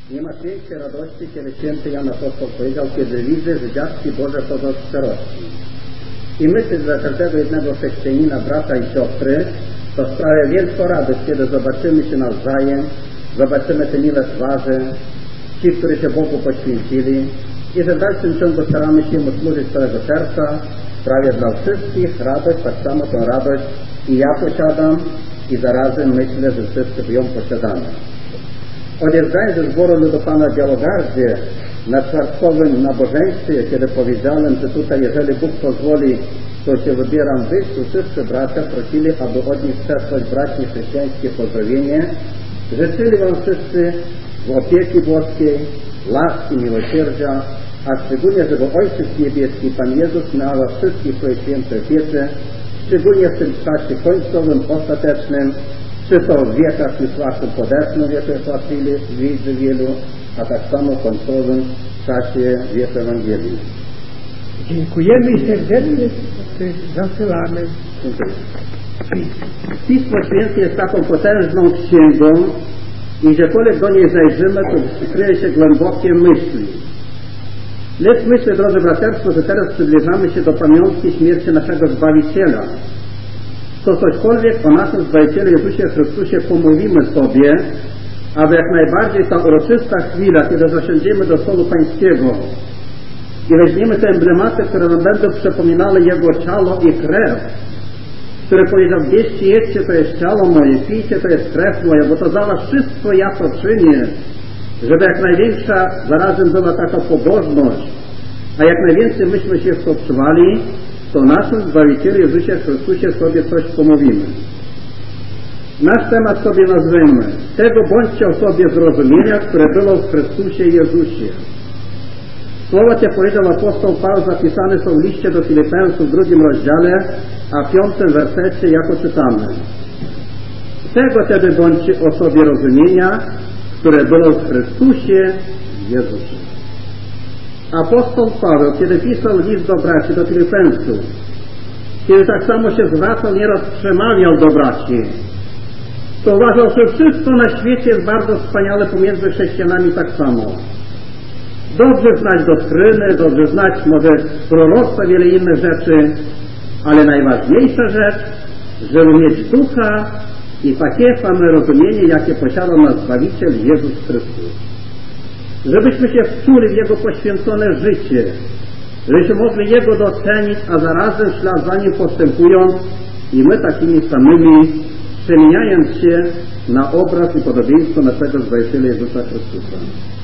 Nie ma większej radości, kiedy święty Jan Apostoł powiedział, kiedy widzę, że dziadki Boże chodzą z szczerości. I myślę, że dla każdego jednego chrześcijanina, brata i siostry, to sprawia wielką radość, kiedy zobaczymy się nawzajem, zobaczymy te miłe twarze, ci, którzy się Bogu poświęcili i że w dalszym ciągu staramy się Mu służyć z całego serca, sprawia dla wszystkich radość, tak samo tę radość i ja posiadam i zarazem myślę, że wszyscy ją posiadamy. Odjeżdżając ze zboru ludu Pana w Białogardzie na czwartkowym nabożeństwie, kiedy powiedziałem, że tutaj, jeżeli Bóg pozwoli, to się wybieram wyjść, to wszyscy bracia prosili, aby od nich przesłać braci chrześcijańskie pozdrowienie. Życzyli Wam wszyscy opieki boskiej, łaski, miłosierdzia, a szczególnie, żeby Ojciec Niebieski, Pan Jezus miał Was wszystkich w swojej świętej opiece, szczególnie w tym czasie końcowym, ostatecznym, czy to w wiekach Wisławym podeszłym, jak płacili widzę wielu, a tak samo w końcowym czasie wieku Ewangelii. Dziękujemy i serdecznie zasyłamy. Dziękuję. Pismo Święte jest taką potężną księgą i gdziekolwiek do niej zajrzymy, to kryje się głębokie myśli. Lecz myślę, drodzy braterstwo, że teraz przybliżamy się do pamiątki śmierci naszego Zbawiciela. To cośkolwiek o naszym Zbawicielu Jezusie Chrystusie pomówimy sobie, aby jak najbardziej ta uroczysta chwila, kiedy zasiądziemy do stolu pańskiego i weźmiemy te emblematy, które nam będą przypominały Jego ciało i krew, który powiedział, bierzcie, jedzcie, to jest ciało moje, pijcie, to jest krew moja, bo to za was wszystko ja to czynię, żeby jak największa zarazem była taka pobożność, a jak najwięcej myśmy się w to wczuwali, to naszym Zbawicielu Jezusie Chrystusie sobie coś pomówimy. Nasz temat sobie nazwiemy: tego bądźcie o sobie zrozumienia, które było w Chrystusie Jezusie. Słowa te powiedział apostoł Paweł, zapisane są w liście do Filipensów w 2 rozdziale, a w 5 wersecie, jako czytamy: tego tedy bądźcie o sobie rozumienia, które było w Chrystusie Jezusie. Apostoł Paweł, kiedy pisał list do braci, do Filipensów, kiedy tak samo się zwracał, nieraz przemawiał do braci, to uważał, że wszystko na świecie jest bardzo wspaniale pomiędzy chrześcijanami tak samo. Dobrze znać doktryny, dobrze znać może proroctwa, wiele innych rzeczy, ale najważniejsza rzecz, żeby mieć ducha i takie same rozumienie, jakie posiada nasz Zbawiciel Jezus Chrystus. Żebyśmy się wczuli w Jego poświęcone życie, żebyśmy mogli Jego docenić, a zarazem w ślad za Nim postępując i my takimi samymi przemieniając się na obraz i podobieństwo naszego Zbawiciela Jezusa Chrystusa.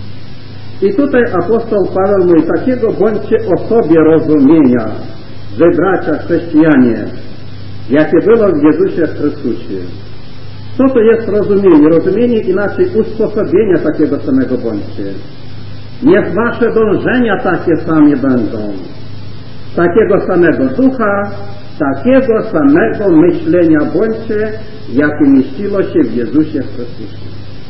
I tutaj apostoł Paweł mówi, takiego bądźcie o sobie rozumienia, wy bracia chrześcijanie, jakie było w Jezusie Chrystusie. Co to jest rozumienie? Rozumienie inaczej usposobienia takiego samego bądźcie. Niech wasze dążenia takie same będą. Takiego samego ducha, takiego samego myślenia bądźcie, jakie mieściło się w Jezusie Chrystusie.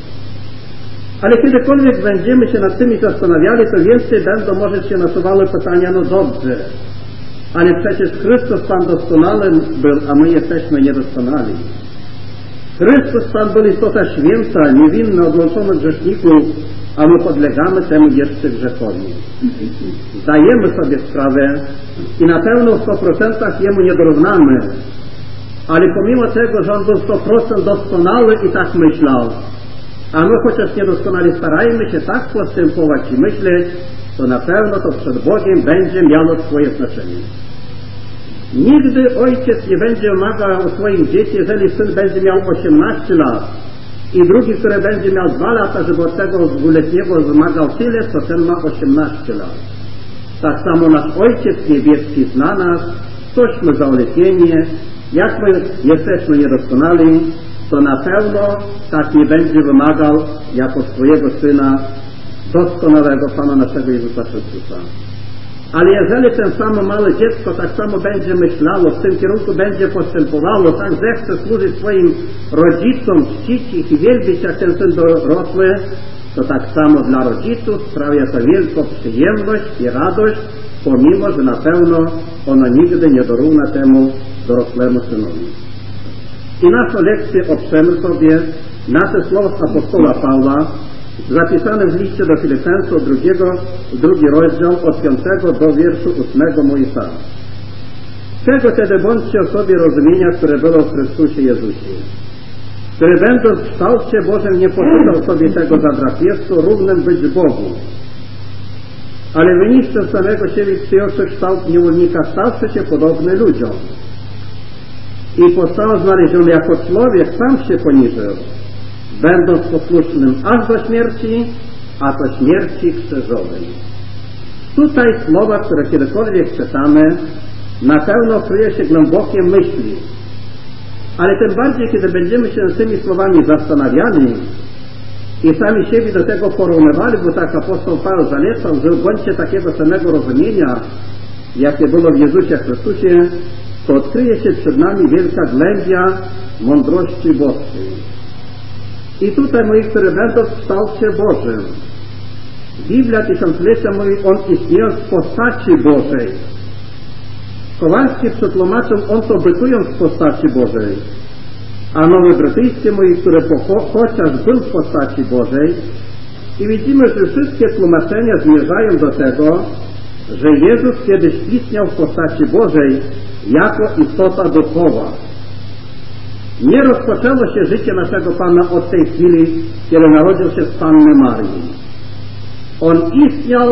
Ale kiedykolwiek będziemy się nad tymi zastanawiali, to więcej będą może się nasuwały pytania, no dobrze, ale przecież Chrystus Pan doskonały był, a my jesteśmy niedoskonali. Chrystus Pan był istota święta, niewinna, odłączona od grzeszników, a my podlegamy temu jeszcze grzechowi. Zdajemy sobie sprawę i na pewno w 100% Jemu nie dorównamy, ale pomimo tego, że On był 100% doskonały i tak myślał, a my chociaż niedoskonale starajmy się tak postępować i myśleć, to na pewno to przed Bogiem będzie miało swoje znaczenie. Nigdy ojciec nie będzie wymagał o swoim dzieci, jeżeli syn będzie miał 18 lat i drugi, który będzie miał 2 lata, żeby od tego 2-letniego wymagał tyle, co ten ma 18 lat. Tak samo nasz Ojciec Niebieski zna nas, cośmy za ulepienie, jak my jesteśmy niedoskonali, to na pewno tak nie będzie wymagał jako swojego Syna doskonałego Pana naszego Jezusa Chrystusa. Ale jeżeli ten samo małe dziecko tak samo będzie myślało, w tym kierunku będzie postępowało, tak zechce służyć swoim rodzicom, czcić ich i wielbić jak ten syn dorosły, to tak samo dla rodziców sprawia to wielką przyjemność i radość, pomimo że na pewno ono nigdy nie dorówna temu dorosłemu synowi. I naszą lekcję oprzemy sobie na te słowa apostoła Pawła, zapisane w liście do Filipenów, drugi rozdział, od 5 do wierszu 8 Mojżesza. Czego tedy bądźcie o sobie rozumienia, które było w Chrystusie Jezusie, który będąc w kształcie Bożym nie poczytał sobie tego za drapieżstwo równym być Bogu, ale wyniszczył samego siebie, przyjąwszy kształt niewolnika, stawszy się podobny ludziom. I został znaleziony jako człowiek, sam się poniżył, będąc posłusznym aż do śmierci, a to śmierci krzyżowej. Tutaj słowa, które kiedykolwiek czytamy, na pewno kryje się głębokie myśli, ale tym bardziej, kiedy będziemy się nad tymi słowami zastanawiali i sami siebie do tego porównywali, bo tak apostoł Paweł zalecał, że bądźcie takiego samego rozumienia, jakie było w Jezusie Chrystusie, to odkryje się przed nami wielka głębia mądrości boskiej. I tutaj mówi, które będą w kształcie Bożym. Biblia tysiąclecia mówi, on istnieje w postaci Bożej. Kowalski przetłumaczył, on to bytując w postaci Bożej. A Nowy Brytyjski mówi, który chociaż był w postaci Bożej. I widzimy, że wszystkie tłumaczenia zmierzają do tego, że Jezus kiedyś istniał w postaci Bożej jako istota duchowa. Nie rozpoczęło się życie naszego Pana od tej chwili, kiedy narodził się z Panny Marii. On istniał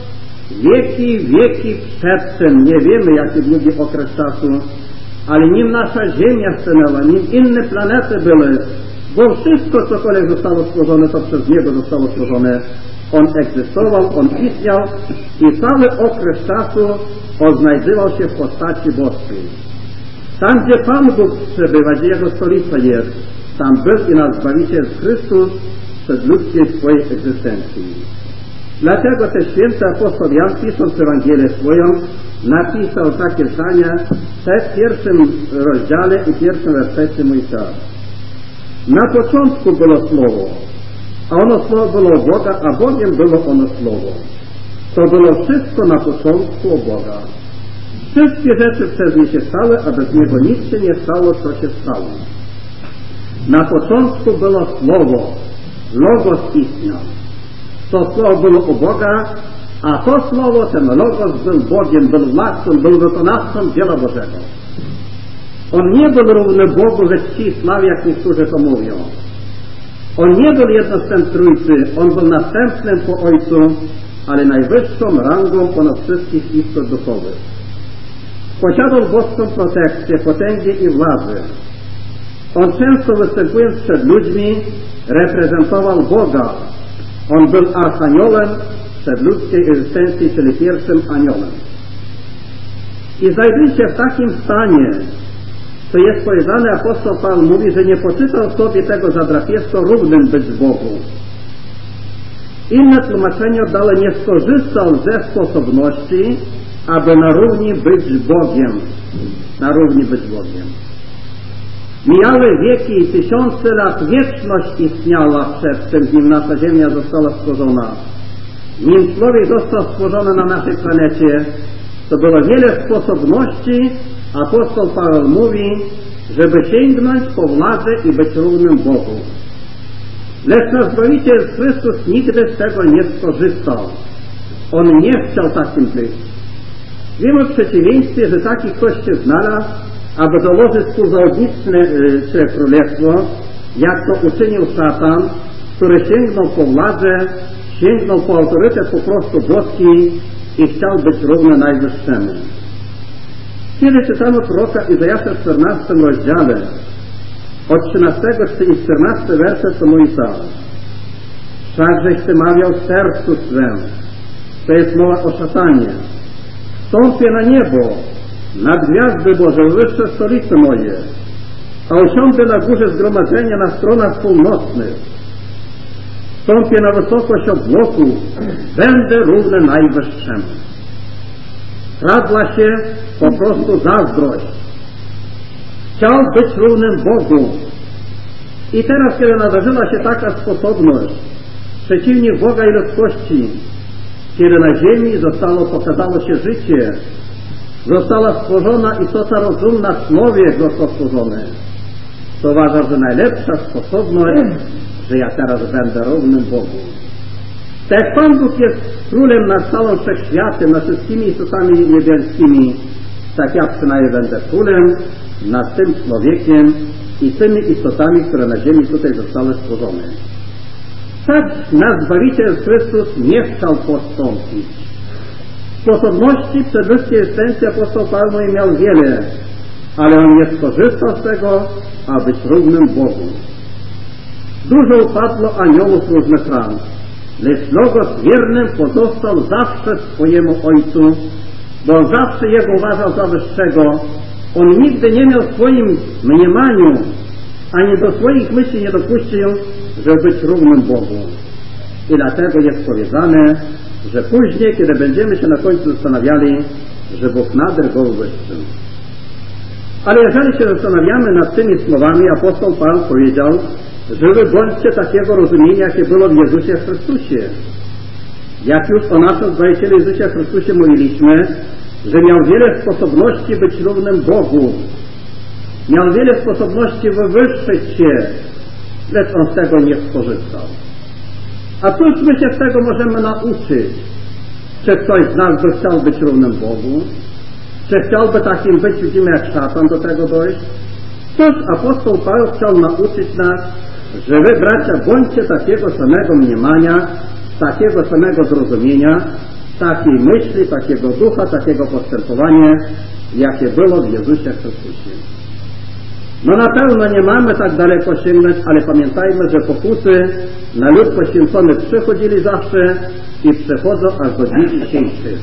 wieki przed tym. Nie wiemy, jaki długi okres czasu, ale nim nasza Ziemia stanęła, nim inne planety były, bo wszystko, cokolwiek zostało stworzone, to przez Niego zostało stworzone. On egzystował, on istniał i cały okres czasu odnajdywał się w postaci boskiej. Tam, gdzie Pan Bóg przebywa, gdzie Jego stolica jest, tam był i nasz Zbawiciel Chrystus przed ludzkiej swojej egzystencji. Dlatego też święty apostoł Jan, pisząc Ewangelię swoją, napisał takie zdania w pierwszym rozdziale i pierwszym wersecie mój czas. Na początku było Słowo, a ono Słowo było Boga, a Bogiem było ono Słowo. To było wszystko na początku Boga. Wszystkie rzeczy przez nie się stały, a bez Niego nic się nie stało, co się stało. Na początku było Słowo, Logos istniał. To Słowo było u Boga, a to Słowo, ten Logos był Bogiem, był władcą, był wykonawcą dzieła Bożego. On nie był równy Bogu we czci i sławie, jak niektórzy to mówią. On nie był jednostem Trójcy, on był następnym po Ojcu, ale najwyższą rangą ponad wszystkich istot duchowych. Posiadał boską protekcję, potęgę i władzę. On często występując przed ludźmi reprezentował Boga. On był archaniołem przed ludzkiej egzystencji, czyli pierwszym aniołem. I znajduje się w takim stanie, co jest powiedziane, apostoł Paweł mówi, że nie poczytał sobie tego za drapieżstwo równym być Bogu. Inne tłumaczenie oddały, nie skorzystał ze sposobności, aby na równi być Bogiem. Na równi być Bogiem. Mijały wieki i tysiące lat, wieczność istniała przed tym, nim nasza Ziemia została stworzona. Nim człowiek został stworzony na naszej planecie, to było wiele sposobności. Apostoł Paweł mówi, żeby sięgnąć po władzę i być równym Bogu. Lecz nasz Zbawiciel Chrystus nigdy z tego nie skorzystał. On nie chciał takim być. Wiemy w przeciwieństwie, że taki ktoś się znalazł, aby dołożyć współzawodnicze królestwo, jak to uczynił szatan, który sięgnął po władzę, sięgnął po autorytet po prostu boski i chciał być równy Najwyższemu. Kiedy czytamy proroka Izajasza w 14 rozdziale, od 13 i 14 werset, to mówi tak. Wszakżeś ty mawiał w sercu swem, to jest mowa o szatanie. Wstąpię na niebo, nad gwiazdy Boże, wyższe stolice moje, a usiądę na górze zgromadzenia na stronach północnych. Wstąpię na wysokość obłoku, będę równy Najwyższemu. Kradła się po prostu zazdrość. Chciał być równym Bogu. I teraz, kiedy nadarzyła się taka sposobność, przeciwnik Boga i ludzkości, kiedy na ziemi pokazało się życie, została stworzona istota rozumna, człowiek został stworzony, to uważam, że najlepsza sposobność że ja teraz będę równym Bogu. Tak jak Pan Bóg jest królem nad całym wszechświatem, nad wszystkimi istotami niebieskimi, tak ja przynajmniej będę królem nad tym człowiekiem i tymi istotami, które na ziemi tutaj zostały stworzone. Tak nasz Zbawiciel Chrystus nie chciał postąpić. Sposobności przed ludzkiej egzystencji apostoł Paweł miał wiele, ale on nie skorzystał z tego, aby być równym Bogu. Dużo upadło aniołów różnych ran, lecz Logos wiernym pozostał zawsze swojemu Ojcu, bo on zawsze Jego uważał za wyższego. On nigdy nie miał w swoim mniemaniu, ani do swoich myśli nie dopuścił, żeby być równym Bogu. I dlatego jest powiedziane, że później, kiedy będziemy się na końcu zastanawiali, że Bóg nader go wyższył. Ale jeżeli się zastanawiamy nad tymi słowami, apostoł Paweł powiedział, że wy bądźcie takiego rozumienia, jakie było w Jezusie Chrystusie. Jak już o naszym Zbawicielu Jezusie Chrystusie mówiliśmy, że miał wiele sposobności być równym Bogu. Miał wiele sposobności wywyższyć się, lecz on z tego nie skorzystał. A cóż my się z tego możemy nauczyć? Czy ktoś z nas by chciał być równym Bogu? Czy chciałby takim być, widzimy jak szatan do tego dojść? Cóż apostoł Paweł chciał nauczyć nas, że wy bracia bądźcie takiego samego mniemania, takiego samego zrozumienia, takiej myśli, takiego ducha, takiego postępowania, jakie było w Jezusie Chrystusie. No na pewno nie mamy tak daleko sięgnąć, ale pamiętajmy, że pokusy na lud poświęcony przychodzili zawsze i przychodzą aż do dni dzisiejszych.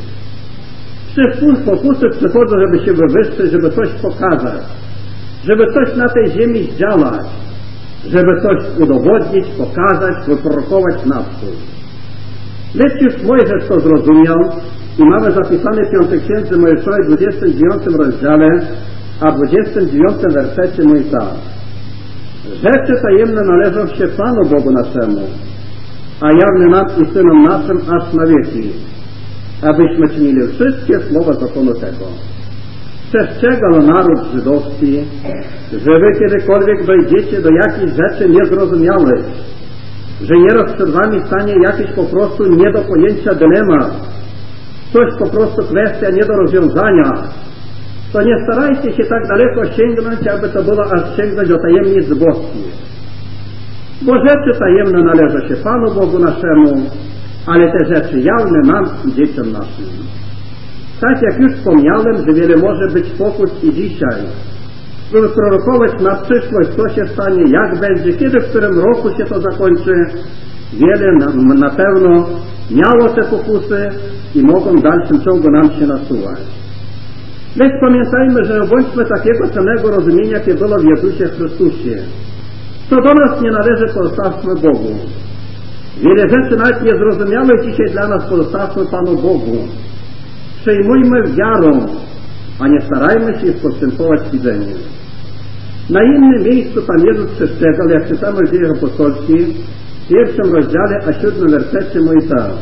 Pokusy przychodzą, żeby się wywyższyć, żeby coś pokazać, żeby coś na tej ziemi zdziałać, żeby coś udowodnić, pokazać, wyprorokować naprzód. Lecz już Mojżesz to zrozumiał i mamy zapisane w 5 Księdze Mojżeszowej 29 rozdziale, a 29 wersecie mówi tak. Rzeczy tajemne należą się Panu Bogu naszemu, a jawne nam i synom naszym aż na wieki, abyśmy czynili wszystkie słowa zakonu tego. Przestrzegał naród żydowski, że wy kiedykolwiek dojdziecie do jakichś rzeczy niezrozumiałych, że nieraz przed wami stanie jakiś po prostu nie do pojęcia dylemat, coś po prostu kwestia nie do rozwiązania, to nie starajcie się tak daleko sięgnąć, aby to było aż sięgnąć do tajemnic boskich. Bo rzeczy tajemne należą się Panu Bogu naszemu, ale te rzeczy jawne nam i dzieciom naszym. Tak jak już wspomniałem, że wiele może być pokus i dzisiaj, żeby prorokować na przyszłość, co się stanie, jak będzie, kiedy, w którym roku się to zakończy. Wiele na pewno miało te pokusy i mogą w dalszym ciągu nam się nasuwać. Lecz pamiętajmy, że bądźmy takiego samego rozumienia, jakie było w Jezusie Chrystusie. Co do nas nie należy, pozostawmy Bogu. Wiele rzeczy nawet niezrozumiałych dzisiaj dla nas pozostawmy Panu Bogu. Przejmujmy wiarą, a nie starajmy się postępować widzeniem. Na innym miejscu Pan Jezus przestrzegał, jak czytamy w Dziejach Apostolskich, w 1 rozdziale, a 7 wersecie mówi tak.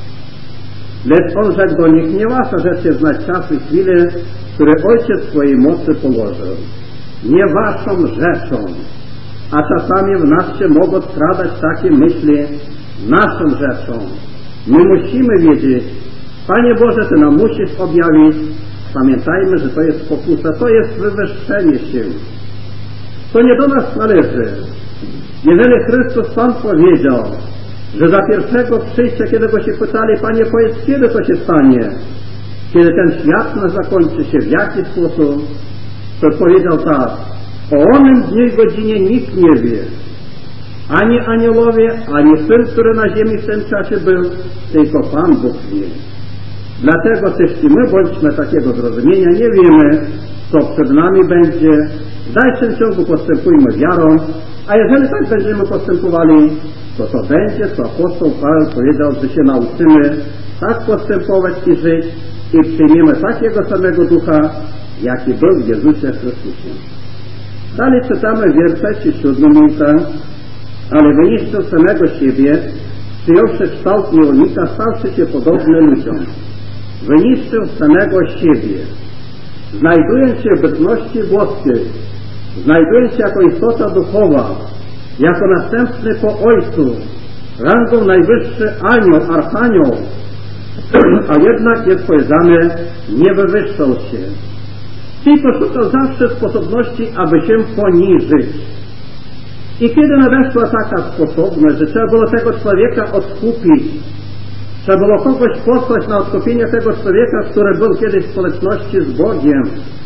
Lecz on rzekł do nich, nie wasza rzecz jest znać czas i chwilę, które Ojciec swojej mocy położył. Nie waszą rzeczą. A czasami w nas się mogą skradać takie myśli, naszą rzeczą. My musimy wiedzieć, Panie Boże, Ty nam musisz objawić. Pamiętajmy, że to jest pokusa, to jest wywyższenie się. To nie do nas należy. Jeżeli Chrystus Pan powiedział, że za pierwszego przyjścia, kiedy go się pytali, Panie, powiedz, kiedy to się stanie? Kiedy ten świat nas zakończy się, w jaki sposób? To powiedział tak, o onym dniu i godzinie nikt nie wie. Ani aniołowie, ani Syn, który na ziemi w tym czasie był, tylko Pan Bóg wie. Dlatego też i my bądźmy takiego zrozumienia, nie wiemy, co przed nami będzie. W dalszym ciągu postępujmy wiarą, a jeżeli tak będziemy postępowali, to będzie, co apostoł Paweł powiedział, że się nauczymy tak postępować i żyć i przyjmiemy takiego samego ducha, jaki był w Jezusie Chrystusie. Dalej czytamy w wersecie 7 miejsca, ale wyniszczył samego siebie, przyjąwszy kształt niewolnika, stawszy się podobny ludziom. Wyniszczył samego siebie, znajdując się w bytności boskiej, znajdując się jako istota duchowa, jako następny po Ojcu, rangą najwyższy anioł, archanioł, a jednak jest powiedziane, nie wywyższał się. I poszukał zawsze sposobności, aby się poniżyć. I kiedy nadeszła taka sposobność, że trzeba było tego człowieka odkupić, trzeba było kogoś posłać na odkupienie tego człowieka, który był kiedyś w społeczności z Bogiem,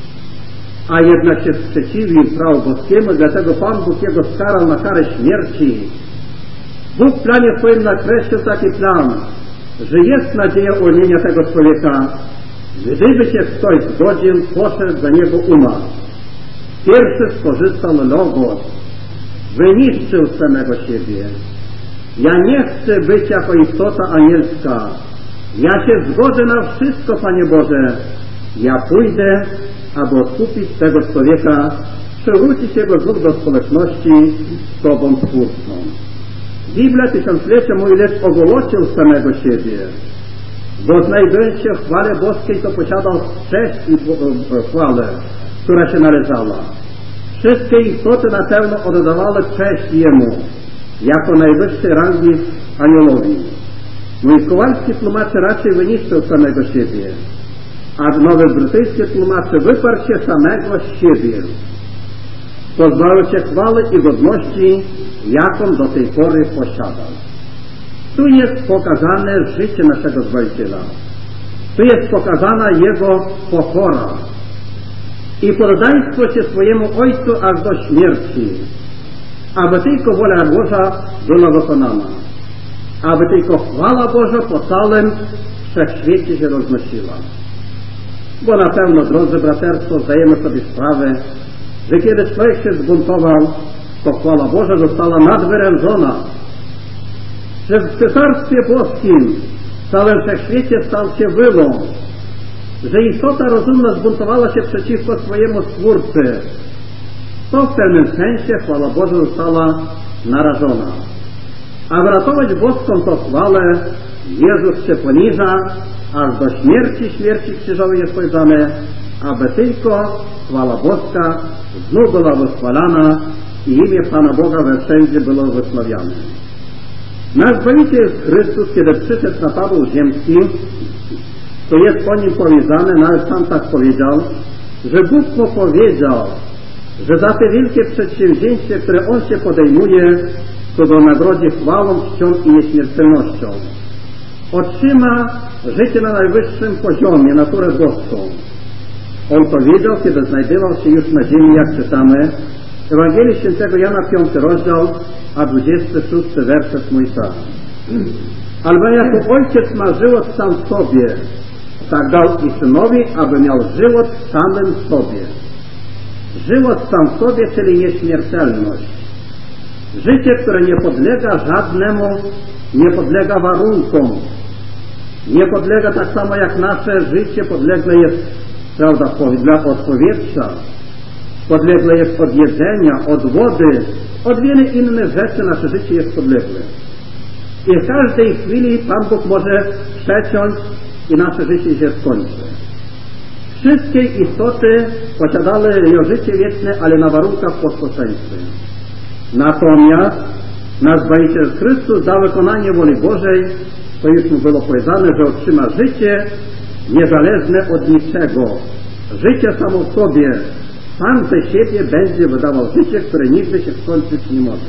a jednak się sprzeciwił prawu boskiemu, dlatego Pan Bóg jego skarał na karę śmierci. Bóg w planie swoim nakreślił taki plan, że jest nadzieja uwolnienia tego człowieka, gdyby się ktoś zgodził, poszedł za niego umarł. Pierwszy skorzystał Logos, wyniszczył samego siebie. Ja nie chcę być jako istota anielska. Ja się zgodzę na wszystko, Panie Boże. Ja pójdę, aby odkupić tego człowieka, przywrócić jego znów do społeczności z Tobą Twórcą. Biblia tysiąclecia mówi, lecz ogłosił samego siebie, bo znajdując się w chwale boskiej, to posiadał cześć i chwałę, która się należała. Wszystkie istoty na pewno oddawały cześć Jemu, jako najwyższej rangi aniołowi. Mój Kowalski tłumaczy raczej wyniszczył samego siebie, a nowe brytyjskie tłumaczy wyparł się samego z siebie. Pozbawił się chwały i godności, jaką do tej pory posiadał. Tu jest pokazane życie naszego Zbawiciela. Tu jest pokazana Jego pokora i poddaństwo się swojemu Ojcu aż do śmierci, aby tylko wola Boża była wykonana, aby tylko chwała Boża po całym wszechświecie się roznosiła. Bo na pewno, drodzy braterstwo, zdajemy sobie sprawę, że kiedy człowiek się zbuntował, to chwała Boża została nadwyrężona, że w Cesarstwie Boskim w całym wszechświecie stał się wylą, że istota rozumna zbuntowała się przeciwko swojemu Stwórcy, to w pewnym sensie chwała Boża została narażona. Aby ratować boską to chwałę, Jezus się poniża, aż do śmierci krzyżowej jest powiedziane, aby tylko chwała boska znów była wychwalana i imię Pana Boga we wszędzie było wysławiane. Nasz Zbawiciel jest Chrystus, kiedy przyszedł na Paweł ziemski, to jest po nim powiedziane, nawet sam tak powiedział, że Bóg mu powiedział, że za te wielkie przedsięwzięcie, które on się podejmuje, to go nagrodzi chwałą, czcią i nieśmiertelnością. Otrzyma życie na najwyższym poziomie, naturę boską. On powiedział, kiedy znajdował się już na ziemi, jak czytamy, Ewangelii Świętego Jana 5 rozdział, a 26 werset mój tak. Albo jako Ojciec ma żywot sam w sobie, tak dał i Synowi, aby miał żywot w samym sobie. Żywot sam w sobie, czyli nieśmiertelność. Życie, które nie podlega żadnemu, nie podlega warunkom. Nie podlega tak samo jak nasze życie podlegle jest, prawda, od powietrza, podlegle jest od jedzenia, od wody, od wielu innych rzeczy nasze życie jest podlegle. I w każdej chwili Pan Bóg może przeciąć i nasze życie się skończy. Wszystkie istoty posiadały życie wieczne, ale na warunkach posłuszeństwa. Natomiast nasz Zbawiciel Chrystus za wykonanie woli Bożej, to już mu było powiedziane, że otrzyma życie niezależne od niczego. Życie samo w sobie. Sam ze siebie będzie wydawał życie, które nigdy się skończyć nie może.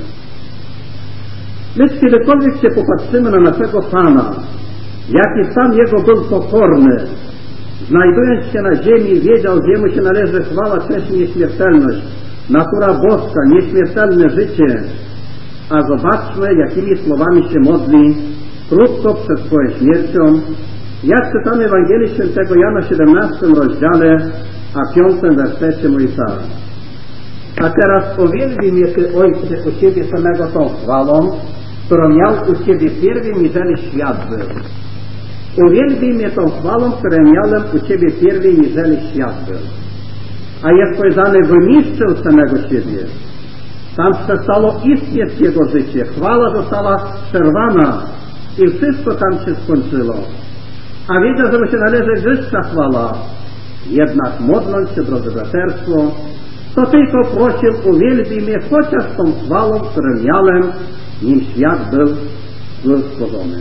Lecz kiedykolwiek się popatrzymy na naszego Pana, jaki sam Jego był pokorny, znajdując się na ziemi, wiedział, że Jemu się należy chwała, cześć i nieśmiertelność, natura boska, nieśmiertelne życie. A zobaczmy, jakimi słowami się modli krótko przed swoją śmiercią, jak czytamy Ewangelii Świętego Jana w 17 rozdziale, a 5 wersecie mój tak. A teraz uwielbi mnie Ty, Ojcze, u Ciebie samego tą chwałą, którą miał u Ciebie pierwej, niżeli świat był. Uwielbi mnie tą chwałą, którą miałem u Ciebie pierwej, niżeli świat był. A jest powiedziane, wyniszczył samego siebie. Tam przestało istnieć Jego życie. Chwała została przerwana i wszystko tam się skończyło. A wiedział, że mu się należy wyższa chwała. Jednak modląc się, drodzy braterstwo, to tylko prosił, uwielbij mnie chociaż tą chwałą, którą miałem, nim świat był stworzony.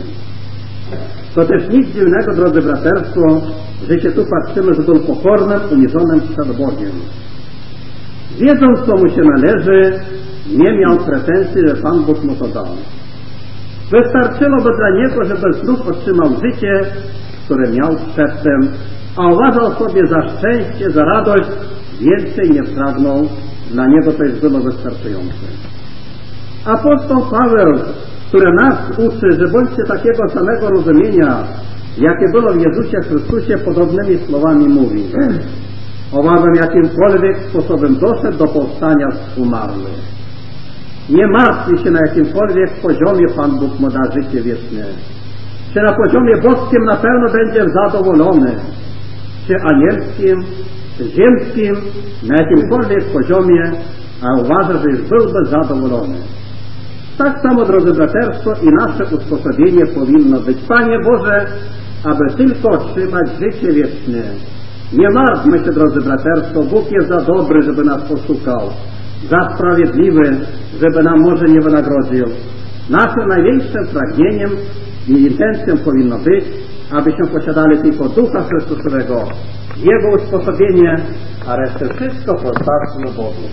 To też nic dziwnego, drodzy braterstwo, że się tu patrzymy, że był pokornym, uniżonym przed Bogiem. Wiedząc, co mu się należy, nie miał pretensji, że Pan Bóg mu to dał. Wystarczyłoby dla niego, żeby znów otrzymał życie, które miał przedtem, a uważał sobie za szczęście, za radość, więcej nie pragnął, dla niego to już było wystarczające. Apostoł Paweł, który nas uczy, że bądźcie takiego samego rozumienia, jakie było w Jezusie Chrystusie, podobnymi słowami mówi: owabym jakimkolwiek sposobem doszedł do powstania z umarłych. Nie martwi się, na jakimkolwiek poziomie Pan Bóg mu da życie wieczne. Czy na poziomie boskim na pewno będzie zadowolony, czy anielskim, czy ziemskim, na jakimkolwiek poziomie, a uważa, że już byłby zadowolony. Tak samo, drodzy braterstwo, i nasze usposobienie powinno być. Panie Boże, aby tylko otrzymać życie wieczne. Nie martwmy się, drodzy braterstwo, Bóg jest za dobry, żeby nas poszukał, za sprawiedliwy, żeby nam może nie wynagrodził. Naszym największym pragnieniem i intencją powinno być, abyśmy posiadali tylko Ducha Chrystusowego, Jego usposobienie, a resztę wszystko postawmy Bogu.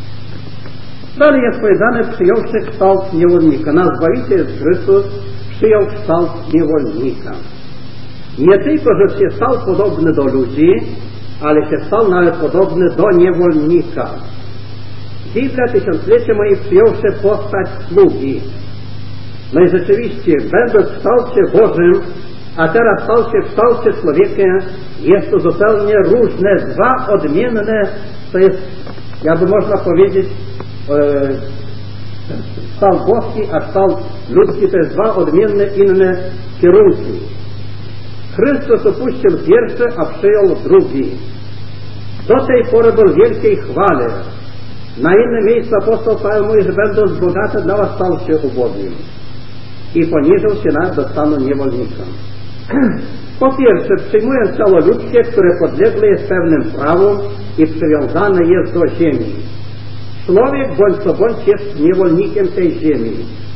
Dalej jest powiedziane, przyjąwszy kształt niewolnika. Nasz Zbawiciel Chrystus przyjął kształt niewolnika. Nie tylko, że się stał podobny do ludzi, ale się stał nawet podobny do niewolnika. Biblia tysiąclecie moje przyjąwszy postać sługi. No i rzeczywiście, będąc w kształcie Bożym, a teraz stał się w kształcie człowieka, jest to zupełnie różne, dwa odmienne, to jest, jakby można powiedzieć, kształt boski, a kształt ludzki to jest dwa odmienne, inne kierunki. Chrystus opuścił pierwszy, a przyjął drugi. Do tej pory był w wielkiej chwale. Na innym miejscu apostoł Paweł mówi, że będąc bogaty dla was stał się ubogim. I poniżył się nawet do stanu niewolnika. Po pierwsze, przyjmując ciało ludzkie, które podległe jest pewnym prawom i przywiązane jest do ziemi. Człowiek bądź co bądź jest niewolnikiem tej ziemi.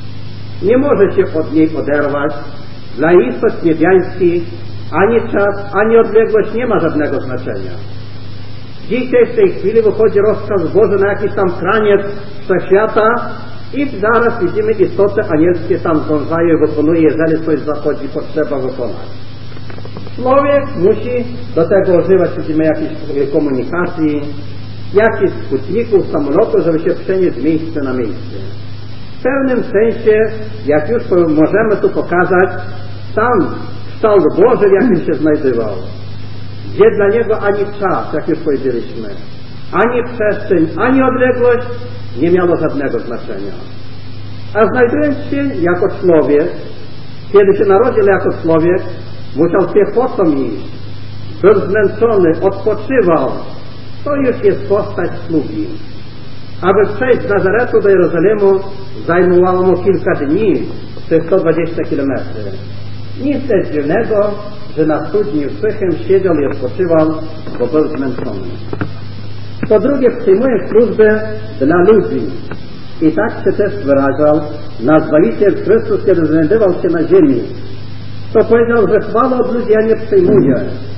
Nie może się od niej oderwać. Dla istot niebiańskich ani czas, ani odległość nie ma żadnego znaczenia. Dzisiaj w tej chwili wychodzi rozkaz Boży na jakiś tam kraniec wszechświata i zaraz widzimy istoty anielskie tam zdążają i wykonuje, jeżeli coś zachodzi, potrzeba wykonać. Człowiek musi do tego używać, widzimy, jakiejś komunikacji, jakichś sputników, samolotu, żeby się przenieść z miejsca na miejsce. W pewnym sensie, jak już możemy tu pokazać, sam kształt Boży, w jakim się znajdował, gdzie dla niego ani czas, jak już powiedzieliśmy, ani przestrzeń, ani odległość nie miało żadnego znaczenia. A znajdując się jako człowiek, kiedy się narodził jako człowiek, musiał piechotą iść, był zmęczony, odpoczywał. To już jest postać sługi. Aby przejść z Nazaretu do Jerozolimu, zajmowało mu kilka dni, to jest 120 kilometrów. Nic też dziwnego, że na studni Psychem siedział i odpoczywał, bo był zmęczony. Po drugie, przyjmując służbę dla ludzi. I tak się też wyrażał nasz Zbawiciel Chrystus, kiedy znajdował się na ziemi. To powiedział, że chwałę od ludzi ja nie przyjmuję.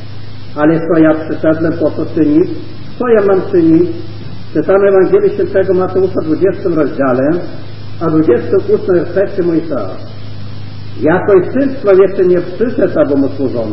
Ale co ja przyszedłem po to czynić? Co ja mam czynić? Czytamy Ewangelii Świętego Mateusza w 20 rozdziale, a 28 wersecie mówi tak. Jakoś Syn Człowieczy nie przyszedł, aby mu służono,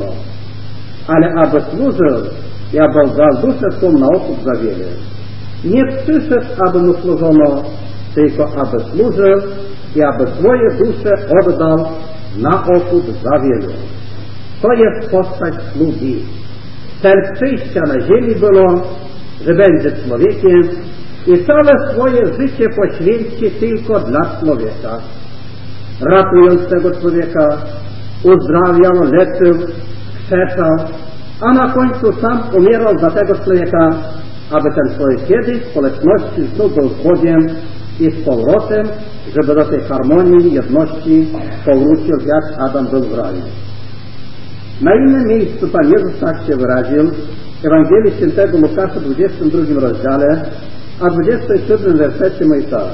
ale aby służył i aby dał duszę swą na okup za wiele. Nie przyszedł, aby mu służono, tylko aby służył i aby swoje dusze oddał na okup za wiele. To jest postać sługi. Cel przyjścia na ziemi było, że będzie człowiekiem i całe swoje życie poświęci tylko dla człowieka. Ratując tego człowieka, uzdrawiał, leczył, krzeszał, a na końcu sam umierał za tego człowieka, aby ten człowiek kiedyś w społeczności znów był z Bogiem i z powrotem, żeby do tej harmonii, jedności powrócił, jak Adam był w raju. Na innym miejscu Pan Jezus tak się wyraził, w Ewangelii Świętego Łukasza w 22 rozdziale, A w 27 wersecie mówi tak: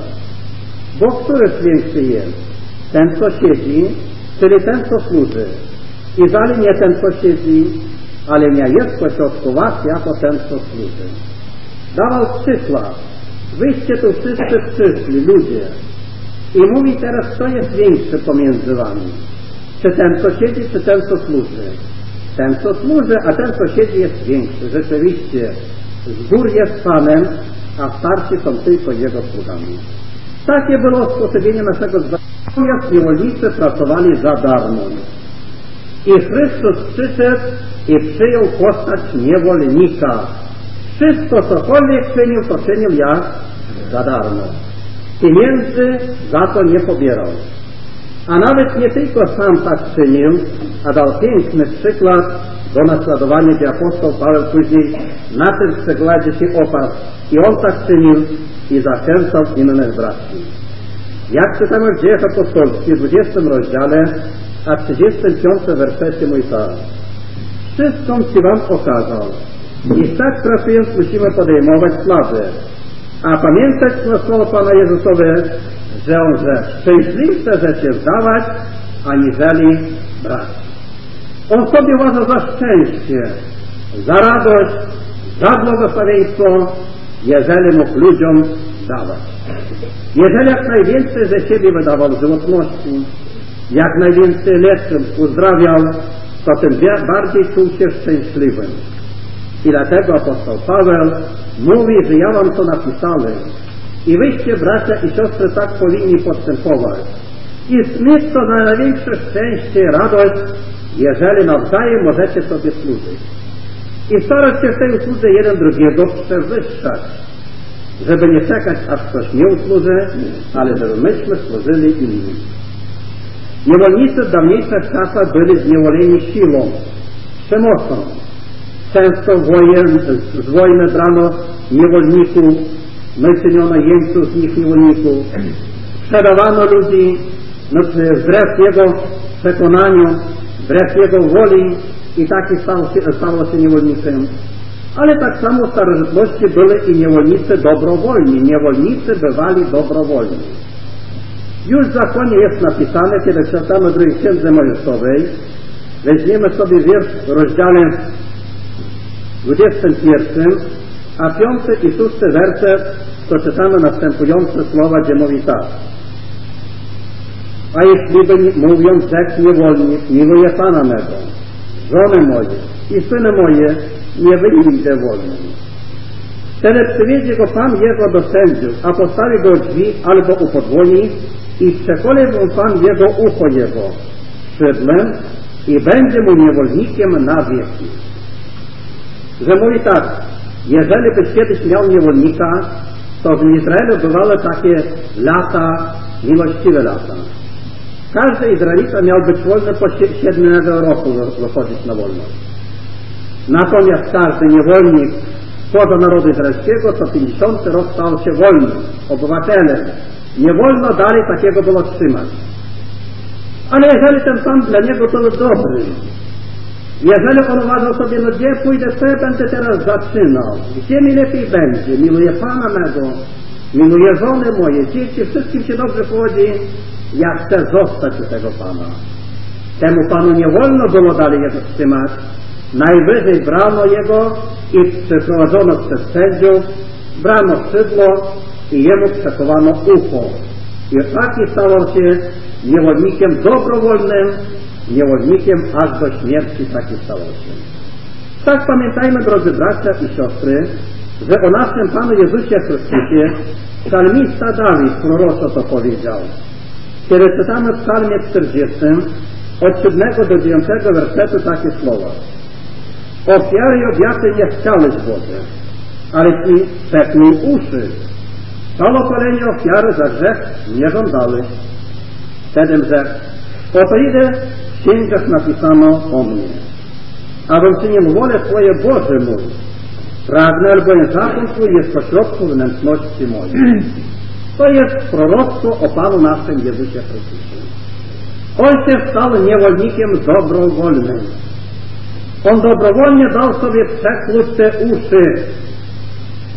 bo któryż większy jest? Ten, co siedzi, czyli ten, co służy. I dalej nie ten, co siedzi, ale nie jest pośrodku was, jako ten, co służy. Dawał przykład. Wyście tu wszyscy przyszli, ludzie. I mówi teraz, kto jest większy pomiędzy wami. Czy ten, co siedzi, czy ten, co służy. Ten, co służy, a ten, co siedzi, jest większy. Rzeczywiście, zbór jest Panem, a starsi są tylko Jego sługami. Takie było sposobienie naszego zbawienia. Natomiast niewolnicy pracowali za darmo. I Chrystus przyszedł i przyjął postać niewolnika. Wszystko, cokolwiek czynił, to czynił jak za darmo. Pieniędzy za to nie pobierał. A nawet nie tylko sam tak czynił, a dał piękny przykład do naśladowania, gdzie apostoł Paweł później na tym przykładzie się oparł. I on tak czynił i zachęcał innych braci. Jak czytamy w Dziejach Apostolskich, w 20 rozdziale, a 35 wersecie mówi tak: wszystko Ci wam okazał. I tak pracując musimy podejmować sławy. A pamiętać na słowo Pana Jezusowe, że On szczęśliwsze rzeczy zdawać, aniżeli brać. On sobie uważa za szczęście, za radość, za błogosławieństwo, jeżeli mógł ludziom dawać. Jeżeli jak najwięcej ze siebie wydawał żywotności, jak najwięcej leczył, uzdrawiał, to tym bardziej czuł się szczęśliwym. I dlatego apostoł Paweł mówi, że ja wam to napisałem i wyście, bracia i siostry, tak powinni postępować. I mieć to na największe szczęście i radość, jeżeli nawzajem możecie sobie służyć. I starać się w tej usłudze jeden drugiego przewyższać, żeby nie czekać, aż ktoś nie usłuży, ale żeby myśmy służyli innym. Niewolnicy w dawniejszych czasach byli zniewoleni siłą, przemocą. Często z wojny brano niewolników, czyniono jeńców z nich niewolników. Sprzedawano ludzi wbrew jego przekonaniu, wbrew jego woli i taki stało się niewolnikiem. Ale tak samo w starożytności były i niewolnicy dobrowolni. Niewolnicy bywali dobrowolni. Już w zakonie jest napisane, kiedy czytamy w drugiej księdze Mojżeszowej, weźmiemy sobie wiersz w rozdziale 21, a 5 i 6 werset, to czytamy następujące słowa, gdzie mówi tak: a jeśli by, mówiąc, rzekł niewolnik, miłuję Pana mego, żony moje i syny moje, nie wyjdę wolny. Wtedy przywiedzie go Pan jego do sędziów, a postawi go drzwi albo u podwoni i przekole mu Pan jego ucho jego szydłem i będzie mu niewolnikiem na wieki. Że mówi tak: jeżeli byś kiedyś miał niewolnika, to w Izraelu bywały takie lata, miłościwe lata. Każdy Izraelita miał być wolny po 7 roku wychodzić na wolność. Natomiast każdy niewolnik spoza narodu izraelskiego co 50 rok stał się wolnym, obywatelem. Nie wolno dalej takiego było trzymać. Ale jeżeli ten Pan dla niego był dobry, jeżeli on uważał sobie, no gdzie pójdę, co ja będę teraz zaczynał, gdzie mi lepiej będzie, miluję Pana mego, miluję żony moje, dzieci, wszystkim się dobrze powodzi, ja chcę zostać u tego Pana. Temu Panu nie wolno było dalej jego trzymać. Najwyżej brano jego i przeprowadzono przez sędziów, brano szydło i jemu przekowano ucho. I taki stawał się niewolnikiem dobrowolnym, niewolnikiem aż do śmierci taki stawał się. Tak pamiętajmy, drodzy bracia i siostry, że o naszym Panu Jezusie Chrystusie psalmista Dawid proroczo to powiedział. Kiedy czytamy w psalmie 40, od 7 do 9 wersetu takie słowa: ofiary i obiady nie chciałeś, Boże, ale Ci przeknął uszy. Całopalenie ofiary za grzech nie żądałeś. Wtedy rzekł: oto idę, w księgach napisano o mnie. Abym czynił wolę Twoje, Boże mój. Pragnę, albowiem zakon Twój jest pośrodku wnętrzności mojej. To jest proroctwo o Panu naszym Jezusie Chrystusie. On się stał niewolnikiem dobrowolnym. On dobrowolnie dał sobie przekłuć te uszy.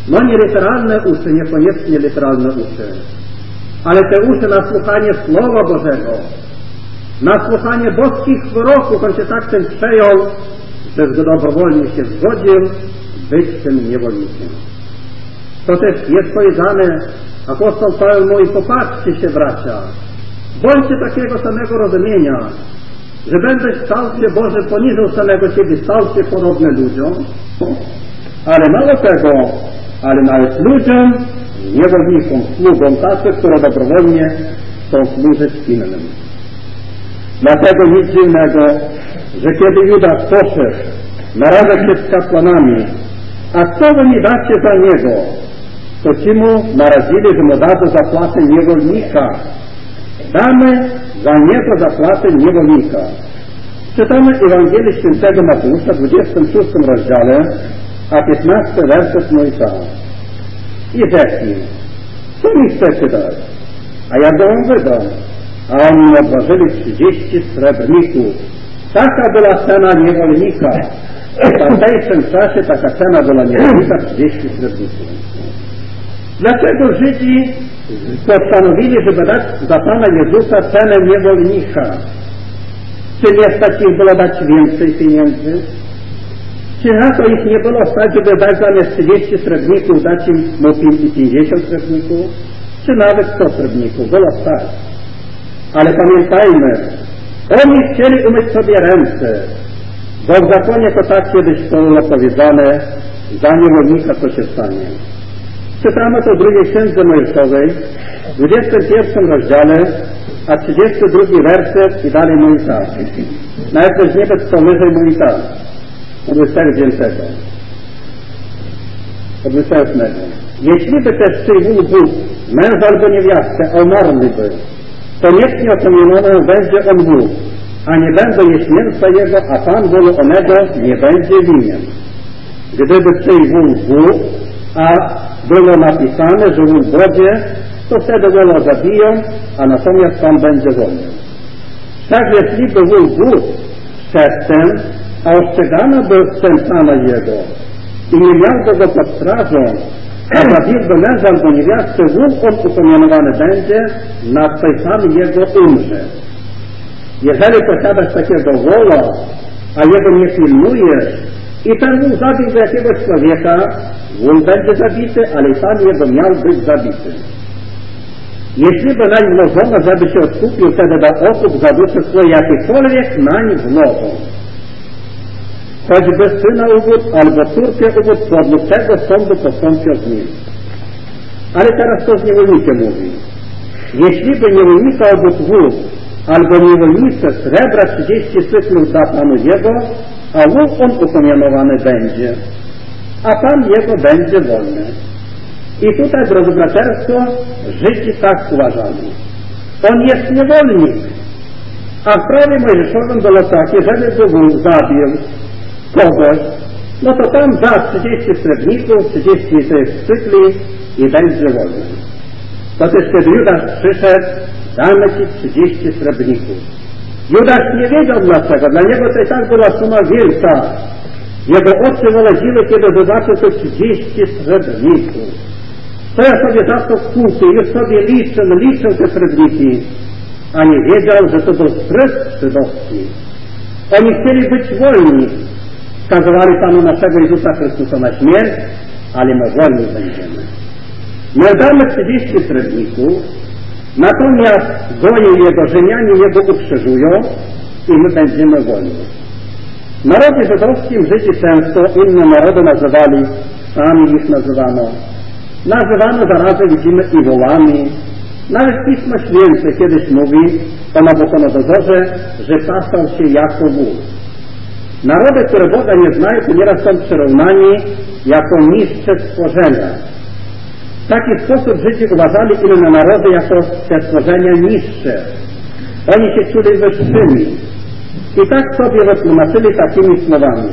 No nie literalne uszy, niekoniecznie literalne uszy, ale te uszy na słuchanie Słowa Bożego, na słuchanie boskich wyroków. On się tak tym przejął, że dobrowolnie się zgodził być tym niewolnikiem. To też jest powiedziane, apostoł Paweł mówi, popatrzcie się, bracia, bądźcie takiego samego rozumienia, że będąc w kształcie Bożym poniżył samego siebie, stał się podobny ludziom, ale mało tego, ale nawet ludziom, niewolnikom, sługom, tacy, które dobrowolnie chcą służyć innym. Dlatego nic dziwnego, że kiedy Judasz poszedł narażać się z kapłanami, a co wy mi dacie za niego, to ci mu narazili, że mu dadzą zapłatę niewolnika. Damy za niego zapłatę niewolnika. Czytamy Ewangelię Świętego Mateusza w 26 rozdziale, a 15 werset mówi tak. I rzekł im, co mi chcecie dać? A ja go wam wydam. A oni mu odważyli 30 srebrników. Taka była cena niewolnika. W tamtejszym czasie taka cena była niewolnika 30 srebrników. Dlaczego Żydzi postanowili, żeby dać za Pana Jezusa cenę niewolnika? Czy nie stać ich było dać więcej pieniędzy? Czy na to ich nie było stać, żeby dać zamiast 30 srebrników, dać im 50 srebrników? Czy nawet 100 srebrników? Było stać. Ale pamiętajmy, oni chcieli umyć sobie ręce, bo w zakonie to tak kiedyś było powiedziane, za niewolnika co się stanie. Czytamy to w drugiej księdze Mojżeszowej, w 21 rozdziale, a 32 werset i dalej mówi tak. Najpierw z niebios to wyżej mówi tak, od 29. Od 28. Jeśli by też przyjmł Bóg męża albo niewiastę, a umarły by, to niech opomniony będzie on Bóg, a nie będą jeść mięsa jego, a Pan wolu onego nie będzie winien. Gdyby przyjmł Bóg, a było napisane, że w wodzie, to wtedy wolę zabiją, a natomiast Pan będzie wolny. Tak jeśli by był Bóg przedtem, a ostrzegano był sen Pana Jego i nie miał go pod strażą, a zabił do męża albo niewiasty, wół on upomnienowany będzie, na tej sam jego umrze. Jeżeli posiadasz takiego wola, a jego nie pilnujesz, i ten wół zabił do jakiegoś człowieka, wół będzie zabity, ale sam jego miał być zabity. Jeśli by nań włożono, żeby się odkupił, wtedy da okup za duszę swoje, jakikolwiek nań włożą. Choćby syna ugód, albo córkę ugód, podług tego sądu postąpił z nim. Ale teraz to z niewolnikiem mówi. Jeśli by niewolnika ugód wół, albo niewolnice srebra 30 cyklów da Panu Jego, a wół on upomnienowany będzie, a Pan Jego będzie wolny. I tutaj, drodzy braterstwo, Żydzi tak uważali. On jest niewolnik. A w prawie mojżeszowym było tak, jeżeli by wół zabił kogoś, no to tam da 30 srebrników, 30 cykli i będzie wolny. To też kiedy Judasz przyszedł, damy Ci 30 srebrników. Judasz nie wiedział dlaczego, dla niego to i tak była suma wielka. Jego oczy wyleziły, kiedy zobaczył to 30 srebrników. To ja sobie za to kłócę, już sobie liczył te srebrniki, a nie wiedział, że to był spryt żydowski. Oni chcieli być wolni. Skazowali Panu naszego Jezusa Chrystusa na śmierć, ale my wolni będziemy. My damy 30 srebrników, natomiast gonią Jego Rzymianie, Jego ukrzyżują i my będziemy wolni. W narodzie żydowskim Żydzi często inne narody nazywali, sami ich nazywano. Nazywano zarazem, widzimy, i wołami. Nawet Pismo Święte kiedyś mówi o Nabuchodonozorze, że pasał się jako wół. Narody, które Boga nie znają, to nieraz są przyrównani jako niższe stworzenia. W taki sposób Żydzi uważali inne narody jako te stworzenia niższe. Oni się czuli wyższymi. I tak sobie wytłumaczyli takimi słowami,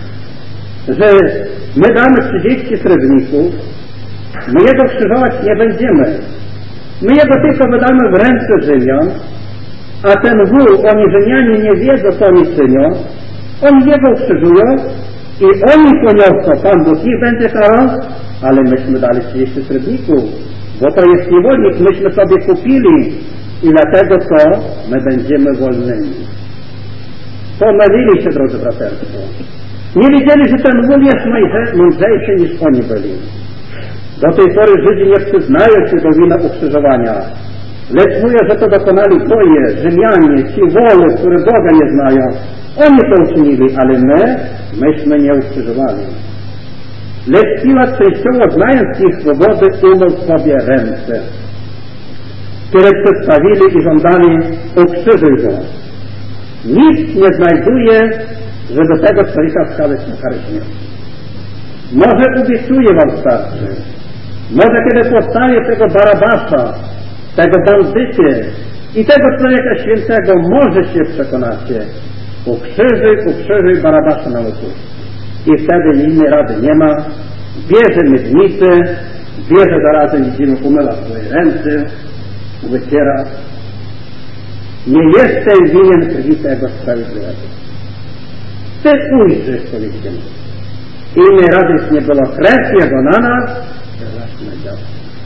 że my damy 30 srebrników, my Jego krzyżować nie będziemy. My Jego tylko wydamy w ręce Rzymian, a ten wół, oni Rzymianie nie wiedzą, co oni czynią. Oni Jego krzyżują i oni poniosą, Pan Bóg ich będzie karał, ale myśmy dali 30 srebrników, bo to jest niewolnik, myśmy sobie kupili i dlatego to my będziemy wolnymi. Pomylili się, drodzy braterstwo. Nie wiedzieli, że ten wół jest mądrzejszy niż oni byli. Do tej pory Żydzi nie przyznają się do wina ukrzyżowania, lecz mówią, że to dokonali goje, Rzymianie, ci wole, które Boga nie znają. Oni to uczynili, ale myśmy nie ukrzyżowali. Lecz Piłat częściowo, znając ich powody, umył sobie ręce, które przedstawili i żądali: ukrzyżuj go. Nikt nie znajduje, żeby tego człowieka skazać na karę śmierci. Może obiecuję wam, starczy, może kiedy postawię tego Barabasza, tego bandyty i tego człowieka świętego, może się przekonacie: ukrzyżuj Barabasza na łuku. I wtedy innej rady nie ma. Bierze miednicę, bierze zarazem, widzimy, umywa swoje ręce, wyciera. Nie jestem winien krwi tego sprawiedliwego. Ty ujrzysz, powiedział. Innej rady już nie było, krew jego na nas, właśnie działa.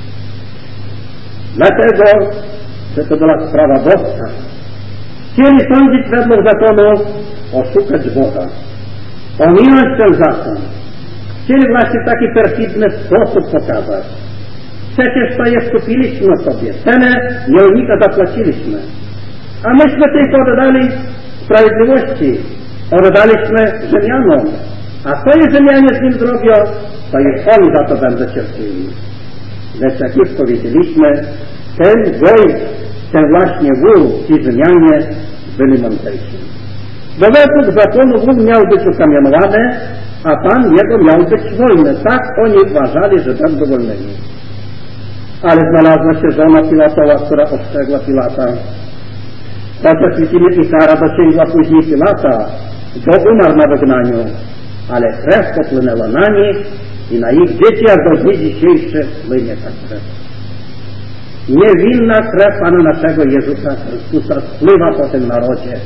Dlatego, że to była sprawa boska. Chcieli sądzić według zakonu, oszukać Boga, ominąć ten zakon. Chcieli właśnie w taki perfidny sposób pokazać. Przecież to jest, kupiliśmy sobie, cenę niewolnika zapłaciliśmy. A myśmy tylko oddali sprawiedliwości, oddaliśmy Rzymianom. A co Rzymianie z nim zrobią, to już oni za to będą cierpieli. Lecz jak już powiedzieliśmy, ten goj, ten właśnie wół, ci Rzymianie byli mądrzejsi. Bo według zakonu wół miał być ukamienowany, a Pan jego miał być wolny. Tak oni uważali, że będą wolnymi. Ale znalazła się żona Pilatowa, która ostrzegła Pilata. Chociaż widzimy, i kara dosięgła później Pilata, bo umarł na wygnaniu, ale krew popłynęła na nich i na ich dzieci, jak do dni dzisiejszych płynie ta krew. Niewinna krew Pana naszego Jezusa Chrystusa spływa po tym narodzie.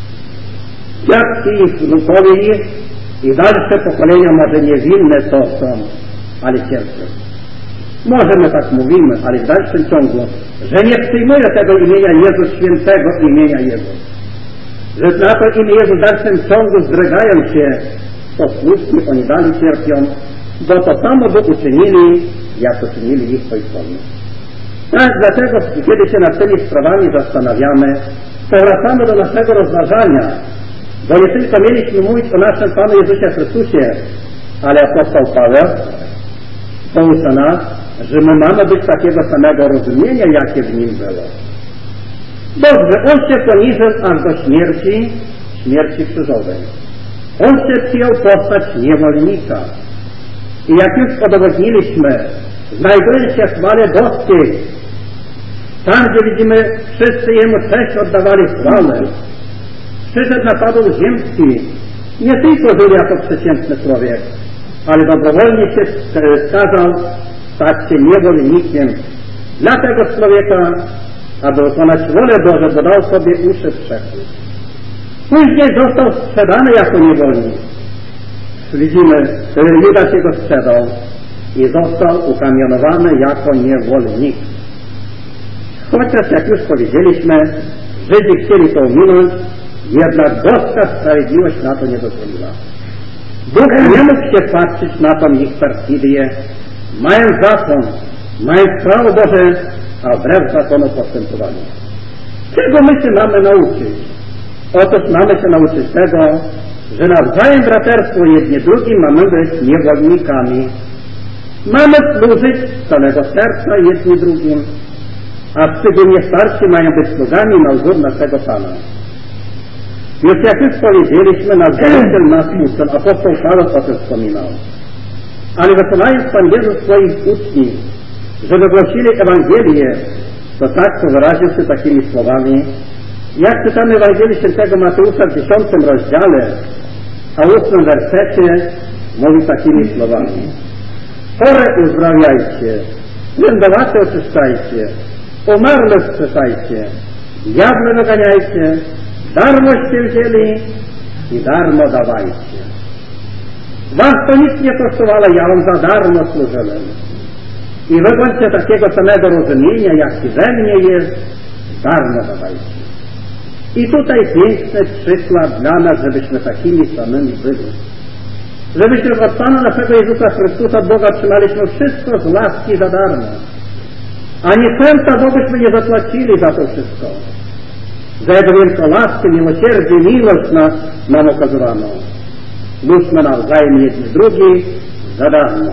Dziadki ich, wnukowie ich i dalsze pokolenia może niewinne to są, ale cierpią. Może my tak mówimy, ale w dalszym ciągu, że nie przyjmują tego imienia Jezus, świętego imienia Jezus. Że na to imię Jezus w dalszym ciągu zdrygają się posłuszni, oni dalej cierpią, bo to samo by uczynili, jak uczynili ich ojcowie. Tak, dlatego, kiedy się nad tymi sprawami zastanawiamy, powracamy do naszego rozważania, bo nie tylko mieliśmy mówić o naszym Panu Jezusie Chrystusie, ale apostoł Paweł poucza nas, że my mamy być takiego samego rozumienia, jakie w nim było. Dobrze, on się poniżył aż do śmierci krzyżowej. On się przyjął postać niewolnika. I jak już udowodniliśmy, znajduje się w chwale boskiej. Tam, gdzie widzimy, wszyscy Jemu cześć oddawali chwałę. Przyszedł na Paweł ziemski, nie tylko żył jako przeciętny człowiek, ale dobrowolnie się skazał stać się niewolnikiem dla tego człowieka, aby wykonać wolę Bożą, bo dał sobie uszy wszechów. Później został sprzedany jako niewolnik. Widzimy, Judasz jego sprzedał i został ukamienowany jako niewolnik. Chociaż, jak już powiedzieliśmy, Żydzi chcieli to ominąć, jednak boska sprawiedliwość na to nie pozwoliła. Bóg nie mógł się patrzeć na tą ich perfidię, mając zakon, mając prawo Boże, a wbrew zakonu postępowali. Czego my się mamy nauczyć? Otóż mamy się nauczyć tego, że nawzajem braterstwo jedni drugim mamy być niewolnikami. Mamy służyć z całego serca jedni drugim, a szczególnie starsi mają być sługami na wzór naszego Pana. Już jak już powiedzieliśmy, nasz Zbawiciel nas uczył, apostoł Paweł o tym wspominał. Ale wykonając Pan Jezus swoich uczniów, żeby głosili Ewangelię, to tak to wyraził się takimi słowami. Jak czytamy Ewangelię Świętego Mateusza w 10 rozdziale, a w 8 wersecie mówi takimi słowami. Chore uzdrawiajcie, błędowate oczyszczajcie, umarłe wskrzeszajcie, diable wyganiajcie, darmoście wzięli i darmo dawajcie. Was to nic nie kosztowało, ja wam za darmo służyłem. I wy bądźcie takiego samego rozumienia, jak i we mnie jest, darmo dawajcie. I tutaj piękny przykład dla nas, żebyśmy takimi samymi byli. Żebyśmy od Pana naszego Jezusa Chrystusa Boga trzymaliśmy wszystko z łaski za darmo. Ani centa byśmy nie zapłacili za to wszystko. Za Jego wielką laskę, miłosierdzie, miłość nam okazywano. Mówmy nawzajem jedni drugi za darmo.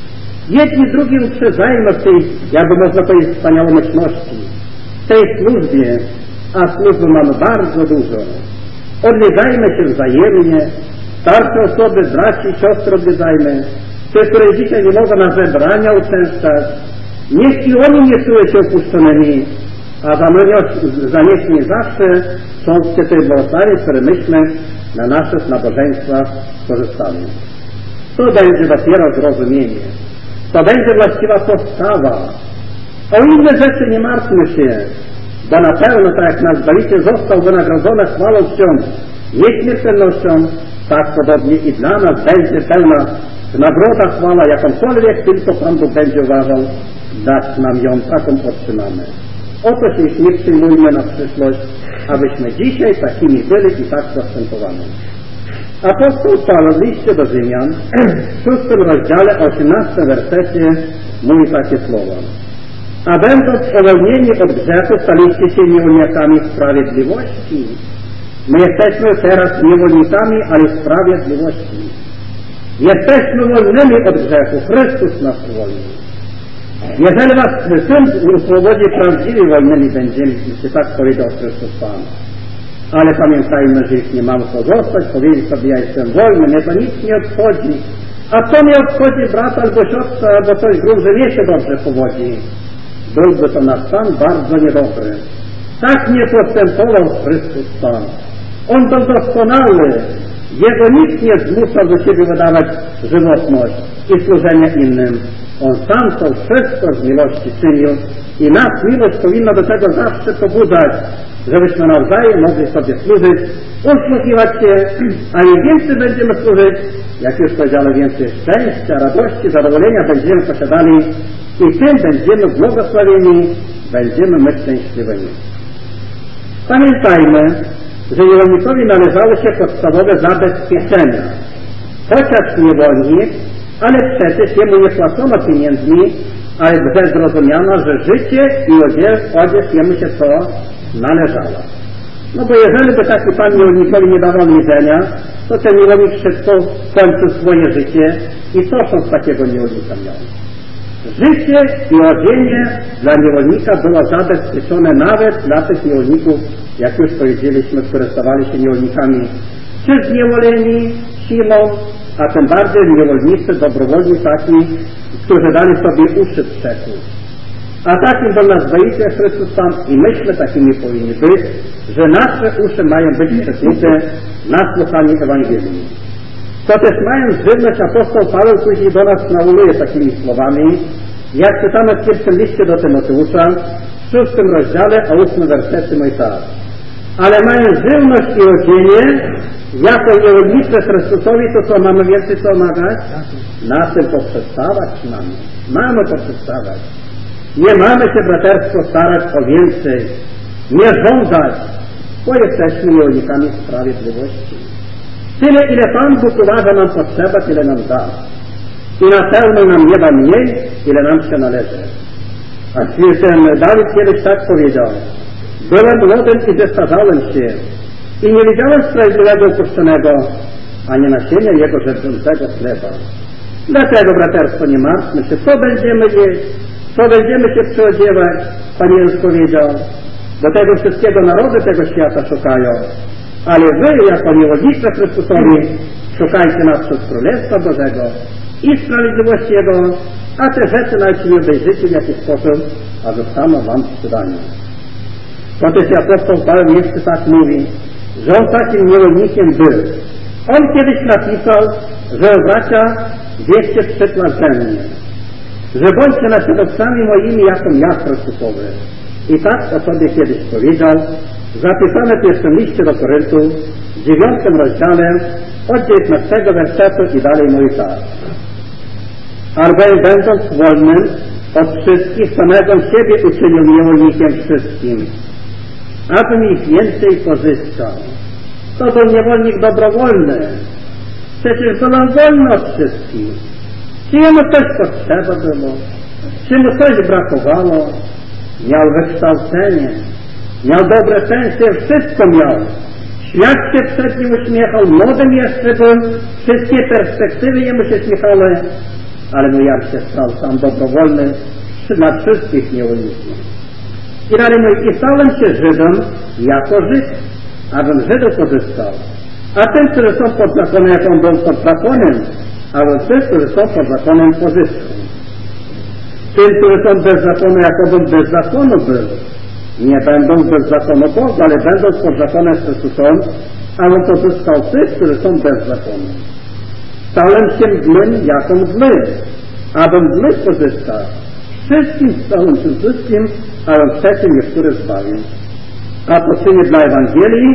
Jedni drugi uprzedzajmy w tej, jakby można powiedzieć, wspaniałomyślności, w tej służbie, a służby mamy bardzo dużo. Odwiedzajmy się wzajemnie, starsze osoby, braci, siostry odwiedzajmy, te, które dzisiaj nie mogą na zebrania uczęszczać, niech i oni nie czują się opuszczonymi, a za nich nie zawsze są te błogosławień, które myśmy na naszych nabożeństwach korzystali. To będzie dopiero zrozumienie. To będzie właściwa postawa. O inne rzeczy nie martwmy się, bo na pewno, tak jak nasz Zbawiciel został wynagrodzony chwałą ksiądz, nieśmiertelnością, tak podobnie i dla nas będzie pełna nagroda, chwała, jakąkolwiek tylko Pan Bóg będzie uważał, dać nam ją, taką otrzymamy. Oto się nie przyjmujmy na przyszłość, abyśmy dzisiaj takimi byli i tak postępowali. Apostoł Paweł w liście do Rzymian w 6 rozdziale, 18 wersecie mówi takie słowa. A będąc uwolnieni od grzechu, staliście się niewolnikami sprawiedliwości. My jesteśmy teraz niewolnikami, ale sprawiedliwości. Jesteśmy wolnymi od grzechu. Chrystus nas uwolnił. Jeżeli was Syn uswobodzi, prawdziwie wolnymi będziemy, jeśli tak powiedział Chrystus Pan. Ale pamiętajmy, że jeśli nie mamy pozostać, powiedzieć sobie, ja jestem wolny, mnie to nic nie obchodzi. A co mnie obchodzi brat albo siostra, albo coś grób, że mnie się dobrze powodzi? Byłby to nasz stan bardzo niedobry. Tak nie postępował Chrystus Pan. On był doskonały. Jego nikt nie zmuszał do siebie wydawać żywotność i służenie innym. On sam to wszystko z miłości czynił i nas miłość powinna do tego zawsze pobudzać, żebyśmy nawzajem mogli sobie służyć, usługiwać się, a im więcej będziemy służyć, jak już powiedziałem, więcej szczęścia, radości, zadowolenia będziemy posiadali i tym będziemy błogosławieni, będziemy my szczęśliwi. Pamiętajmy, że niewolnikowi należały się podstawowe zabezpieczenia. Chociaż niewolnik, ale przecież jemu nie płacono pieniędzmi, ale że zrozumiano, że życie i odzież jemu się to należało. No bo jeżeli by taki pan niewolnikowi nie dawał jedzenia, to ten niewolnik szybko kończył swoje życie i co są z takiego niewolnika miał? Życie i odzienie dla niewolnika było zabezpieczone nawet dla tych niewolników, jak już powiedzieliśmy, które stawali się niewolnikami, czy zniewoleni siłą, a tym bardziej niewolnicy dobrowolni taki, którzy dali sobie uszy przeku. A takim był nasz Zbawiciel Chrystus Pan i myśmy takimi powinni być, że nasze uszy mają być przekute na słuchanie Ewangelii. To też mając żywność, apostoł Paweł później do nas nawołuje takimi słowami, jak czytamy w pierwszym liście do Tymoteusza, w 6 rozdziale, a 8 wersety mój tak. Ale mając żywność i odzienie, jako niewolnicy Chrystusowi, to co mamy więcej co omagać? Na tym poprzestawać mamy. Mamy poprzestawać. Nie mamy się, braterstwo, starać o więcej. Nie żądać, bo jesteśmy niewolnikami sprawiedliwości. Tyle, ile Pan Bóg uważa nam potrzeba, tyle nam da. I na pewno nam nie da mniej, ile nam się należy. A ten Dawid kiedyś tak powiedział. Byłem młodym i zestarzałem się i nie widziałem sprawiedliwego opuszczonego, ani nasienia jego żebrzącego chleba. Dlatego, braterstwo, nie martwmy się, co będziemy jeść, co będziemy się przyodziewać, Pan Jezus powiedział. Do tego wszystkiego narody tego świata szukają. Ale wy, jako niewolnicy Chrystusowi, szukajcie naprzód Królestwa Bożego i sprawiedliwości Jego, a te rzeczy nawet nie obejrzycie w jakiś sposób, a zostaną wam przydane. To też apostoł Paweł jeszcze tak mówi, że on takim niewolnikiem był. On kiedyś napisał, że bracia, bierzcie przykład ze mnie, że bądźcie naśladowcami moimi, jaką ja Chrystusowy. I tak o sobie kiedyś powiedział, zapisane w pierwszym liście do Koryntu, w 9 rozdziale od 19 wersetu i dalej mówi tak. Albowiem będąc wolnym od wszystkich, samego siebie uczynił niewolnikiem wszystkim, abym ich więcej pozyskał. To był niewolnik dobrowolny. Przecież był on wolny od wszystkich. Czy jemu coś potrzeba było? Czy mu coś brakowało? Miał wykształcenie, miał dobre pensje, wszystko miał. Świat się przed nim uśmiechał, młodym jeszcze był, wszystkie perspektywy jemu się śmiechały, ale no jak się stał sam dobrowolny dla wszystkich niewolników. I dalej mówi, i stałem się Żydem jako Żyd, abym Żydów pozyskał. A tym, którzy są pod zakonem, jak on był pod zakonem, abym tych, którzy są pod zakonem, pozyskał. Tym, którzy są bez zakonu, jakobym bez zakonu był. Nie będąc bez zakonu Boga, ale będąc pod zakonem Chrystusem, abym pozyskał tych, którzy są bez zakonu. Stałem się mdłym jako mdły, abym mdłych pozyskał. Wszystkim stałem się wszystkim, abym przeciw niektórych zbawił. A po czynie dla Ewangelii,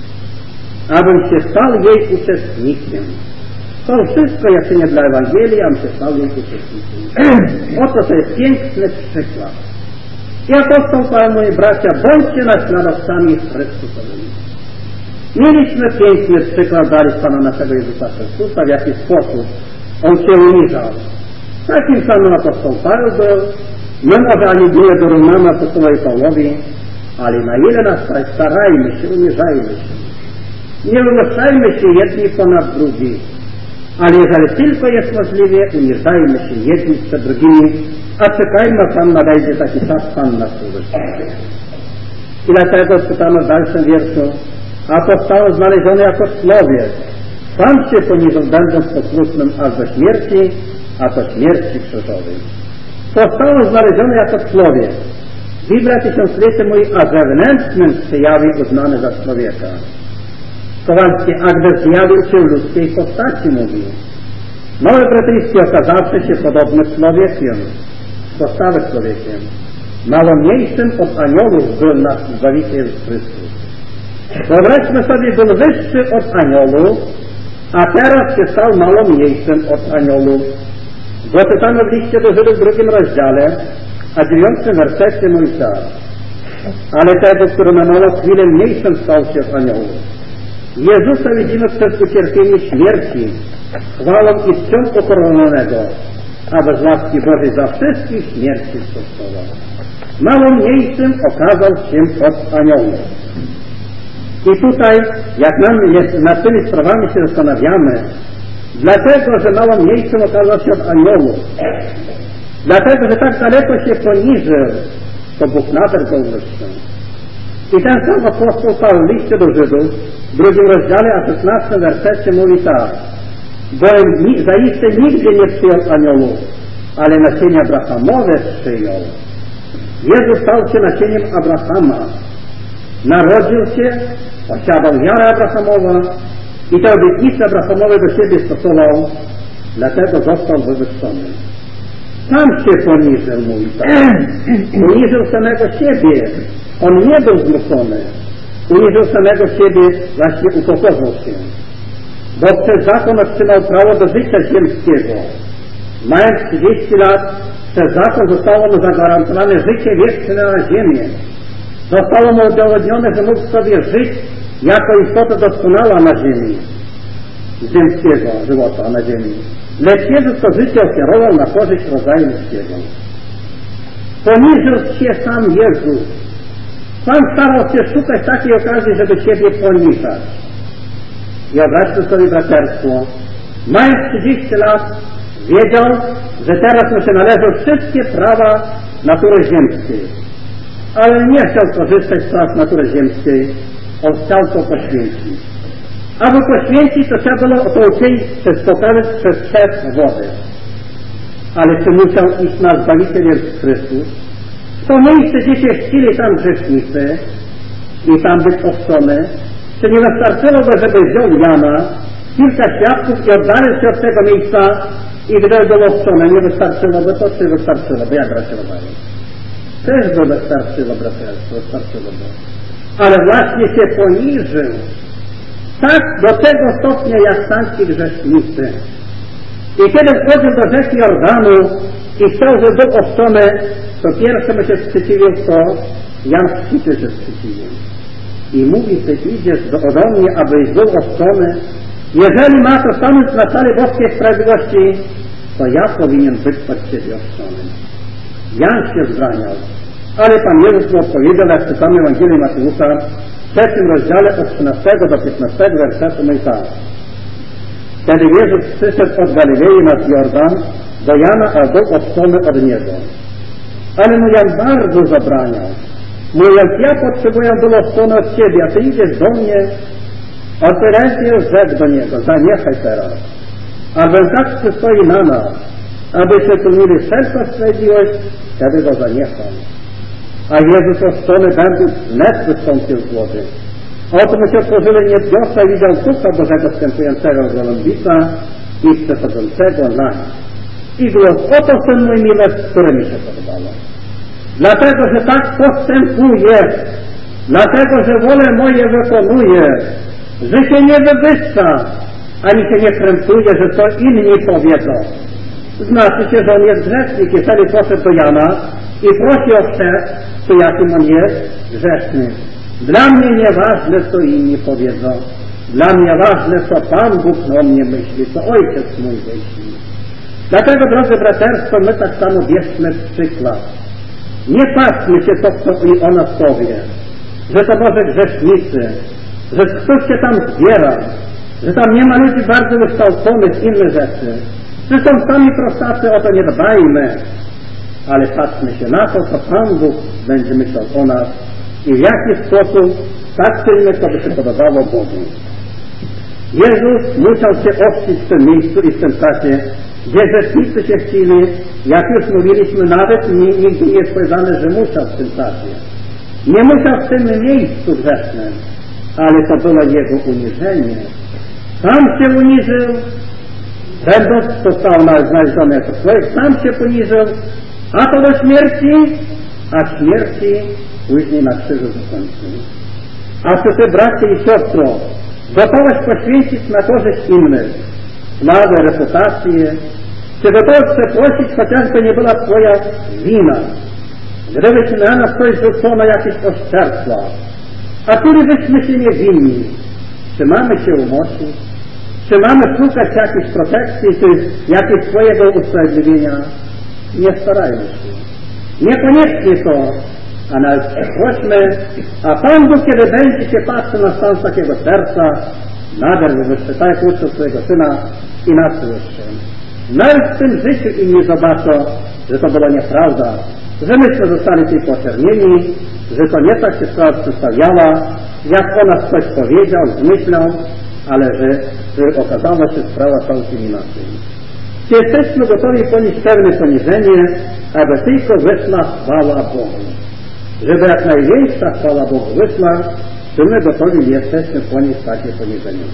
abym się stał jej uczestnikiem. To wszystko ja czynię dla Ewangelii, abym się stał jej uczestnikiem. Oto to jest piękny przykład. I apostoł Paweł, moi bracia, bądźcie naśladowcami Chrystusowymi. Mieliśmy piękny przykład dali z Pana naszego Jezusa Chrystusa, w jaki sposób On się uniżał. Takim samym apostoł Paweł był. My może ani nie dorównamy apostołowi Pawłowi, ale na ile nas starajmy się, uniżajmy się. Nie unoszajmy się jedni ponad drugich, ale jeżeli tylko jest możliwe, uniżajmy się jedni przed drugimi, a czekajmy, a Pan nadejdzie taki czas, Pan nas uwyższy. I dlatego czytamy w dalszym wierszu, a został znaleziony jako człowiek. Sam się poniżył, będąc posłusznym aż do śmierci, a to śmierci krzyżowej. Został znaleziony jako człowiek. Biblia tysiąclecie mówi, a zewnętrznym przejawie uznany za człowieka. Kowarskie, a gdy zjawił się w ludzkiej postaci, mówi. Mały brytyjski okazawszy się podobny człowiekiem, postawy człowiekiem, mało mniejszym od aniołów był nasz Zbawiciel Chrystus. Wyobraźmy sobie, był wyższy od aniołów, a teraz się stał mało mniejszym od aniołów. Bo czytamy w liście do Żydów w 2 rozdziale, a 9 wersecie mówi tak. Ale tego, który na mało chwilę mniejszym stał się od aniołów. Jezusa widzimy przez ucierpienie śmierci, chwałą i czcią ukoronowanego, aby z łaski Bożej za wszystkich śmierci spostował. Mało mniejszym okazał się od aniołów. I tutaj, jak nad tymi sprawami się zastanawiamy, dlatego, że mało mniejszym okazał się od aniołów, dlatego, że tak daleko się poniżył, to Bóg nader go uwyższył. I ten sam apostoł Paweł w liście do Żydów, w 2 rozdziale, a 16 wersecie mówi tak. Bo zaiste nigdy nie przyjął aniołów, ale nasienie Abrahamowe przyjął. Jezus stał się nasieniem Abrahama. Narodził się, posiadał wiarę Abrahamowa i te obietnice Abrahamowe do siebie stosował, dlatego został wywyższony. Sam się poniżył, mówi tak. Poniżył samego siebie. On nie był zmuszony. Uniżył samego siebie, właśnie upokorzył się. Bo przez zakon otrzymał prawo do życia ziemskiego. Mając 30 lat, przez zakon zostało mu zagwarantowane życie wieczne na ziemię. Zostało mu udowodnione, że mógł sobie żyć jako istota doskonała na ziemi. Ziemskiego żywota na ziemi. Lecz Jezus to życie ofiarował na korzyść rodzaju ludzkiego. Poniżył się sam Jezus. Sam starał się szukać takiej okazji, żeby siebie poniżać. I obrazmy sobie braterstwo. Mając 30 lat, wiedział, że teraz mu się należą wszystkie prawa natury ziemskiej. Ale nie chciał korzystać z praw natury ziemskiej. On chciał to poświęcić. Aby poświęcić, to trzeba było to uczynić przez przed wody. Ale czy musiał iść na Zbawiciel Jezus Chrystus? To miejsce, gdzie się chcieli tam grzesznicy i tam być ochrzczony, czy nie wystarczyłoby, żeby wziął Jana, kilka świadków i oddalił się od tego miejsca i gdy było ochrzczone, nie wystarczyłoby to, czy wystarczyłoby? Jak bracia rozmawiają? Też by wystarczyło, braterstwo, wystarczyłoby. Ale właśnie się poniżył. Tak do tego stopnia jak tamci grzesznicy. I kiedy wchodził do rzeki Jordanu i chciał, żeby był oszczony, to pierwsze mu się sprzeciwił, to Jan Chrzciciel się sprzeciwił. I mówi, ty idziesz ode mnie, abyś był oszczony. Jeżeli ma to stanąć na czele boskiej sprawiedliwości, to ja powinien być od ciebie oszczony. Jan się zraniał. Ale Pan Jezus mu odpowiedział, jak czytamy Ewangelii Mateusza, w 3 rozdziale od 13 do 15 wersetu, no i tak. Wtedy Jezus przyszedł od Galilei nad Jordan do Jana, a był oszczony od niego. Ale mu Jan bardzo zabraniał. Mówiąc, ja potrzebuję był oszczony od ciebie, a ty idziesz do mnie. Odpowiadając Jezus rzekł do niego, zaniechaj teraz, albowiem tak przystoi na nas, abyśmy pełnili wszelką sprawiedliwość, wtedy go zaniecham. A Jezus oszczony będąc wnet wystąpił z wody. Oto mu się otworzyły niebiosa i widział Ducha Bożego wstępującego z goląbica i przechodzącego na nim. I głos, oto Syn mój miły, który mi się podobało. Dlatego, że tak postępuje, dlatego, że wolę moje wykonuje, że się nie wywyższa, ani się nie krępuje, że to inni powiedzą. Znaczy się, że on jest grzesznik. Jeżeli poszedł do Jana i prosi o chrzest, to jakim on jest? Grzeszny. Dla mnie nieważne, co inni powiedzą. Dla mnie ważne, co Pan Bóg o mnie myśli, co Ojciec mój myśli. Dlatego, drodzy braterstwo, my tak samo bierzmy przykład. Nie patrzmy się to, co o nas powie, że to może grzesznicy, że ktoś się tam zbiera, że tam nie ma ludzi bardzo wykształconych, inne rzeczy. Zresztą sami prostacy o to nie dbajmy, ale patrzmy się na to, co Pan Bóg będzie myślał o nas i w jaki sposób tak czynimy, co by się podobało Bogu. Jezus musiał się ochrzcić w tym miejscu i w tym czasie, gdzie grzesznicy się chcieli, jak już mówiliśmy, nawet nigdy nie jest powiedziane, że musiał w tym czasie. Nie musiał w tym miejscu grzesznym, ale to było jego uniżenie. Sam się uniżył, będąc został znaleziony jako człowiek, sam się poniżył, a to do śmierci, a śmierci później na krzyżu zakończył. A czy ty, bracie i siostro, gotowość poświęcić na korzyść innych, sławę, reputację, czy gotowość przeprosić, chociażby nie była twoja wina, gdybyś na nas coś rzucono jakieś oszczerstwa, a byśmy się nie winni, czy mamy się umocić, czy mamy szukać jakiejś protekcji, czy jakiegoś swojego usprawiedliwienia? Nie starajmy się. Niekoniecznie to, a nawet prośmy, a Pan Bóg, kiedy będzie się patrzył na stan takiego serca, nader wywyższy, tak jak uczył swojego Syna i nas wywyższy. Nawet w tym życiu inni zobaczą, że to była nieprawda, że myśmy zostali tej poczernieni, że to nie tak się sprawa przedstawiała, jak o nas ktoś powiedział, zmyślał, ale że okazała się sprawa całkiem inaczej. Czy jesteśmy gotowi ponieść pewne poniżenie, aby tylko wyszła chwała Bogu? Żeby jak największa chwała Bogu wyszła, czy my gotowi jesteśmy ponieść takie poniżenie?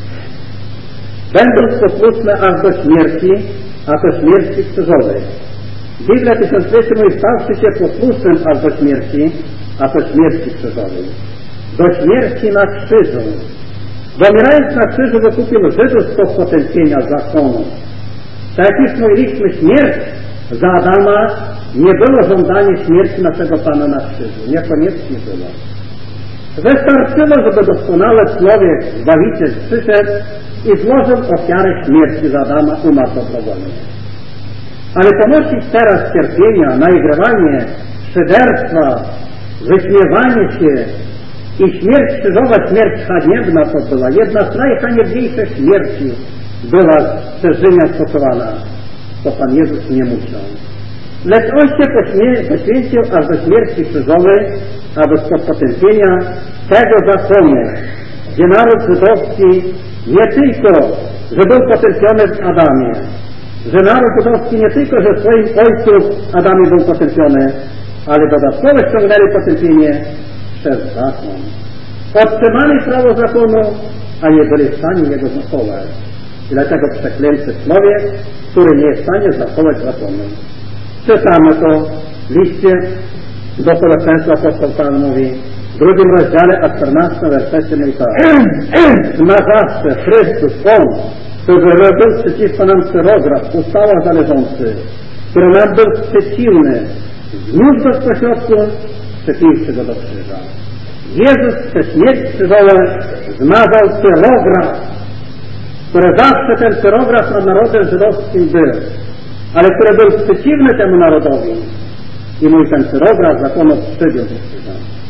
Będąc posłuszne aż do śmierci, a to śmierci krzyżowej. Biblia 1200 mówi, stawszy się posłusznym aż do śmierci, a to śmierci krzyżowej. Do śmierci na krzyżu. Zamierając na krzyżu wykupił Żydów z potępienia zakonu. Tak jak już mówiliśmy, śmierć za Adama nie było żądanie śmierci naszego Pana na krzyżu. Niekoniecznie było. Wystarczyło, żeby doskonały człowiek, Zbawiciel, przyszedł i złożył ofiarę śmierci za Adama, umarł dobrowolnie. Ale ponosić teraz cierpienia, naigrywanie, szyderstwa, wyśmiewanie się i śmierć krzyżowa, śmierć haniebna to była. Jedna z najhaniebniejszych śmierci była przez Rzymian stosowana. To Pan Jezus nie musiał. Lecz On się poświęcił aż do śmierci krzyżowej, aby spod potępienia tego zakonu, gdzie naród żydowski nie tylko, że był potępiony w Adamie, że naród żydowski nie tylko, że w swoim ojcu Adamie był potępiony, ale dodatkowo ściągnęli potępienie przez zakon. Otrzymali prawo zakonu, a nie byli w stanie jego zachować. I dlatego przeklęty człowiek, który nie jest w stanie zachować zakonu. Czytamy to w liście do Kolosenów, apostoł Pan mówi, w 2 rozdziale, a 14 wersecie mówi tak. Zmazawszy Chrystus, On, który robił przeciwko nam cyrograf, ustała zależący, który nam był przeciwny, znów do pośrodku, przepiwszy go do krzyża. Jezus przez śmierć krzyżową zmazał cyrograf, który zawsze ten cyrograf nad narodem żydowskim był, ale który był przeciwny temu narodowi. I mój ten cyrograf zakono przybił do krzyża.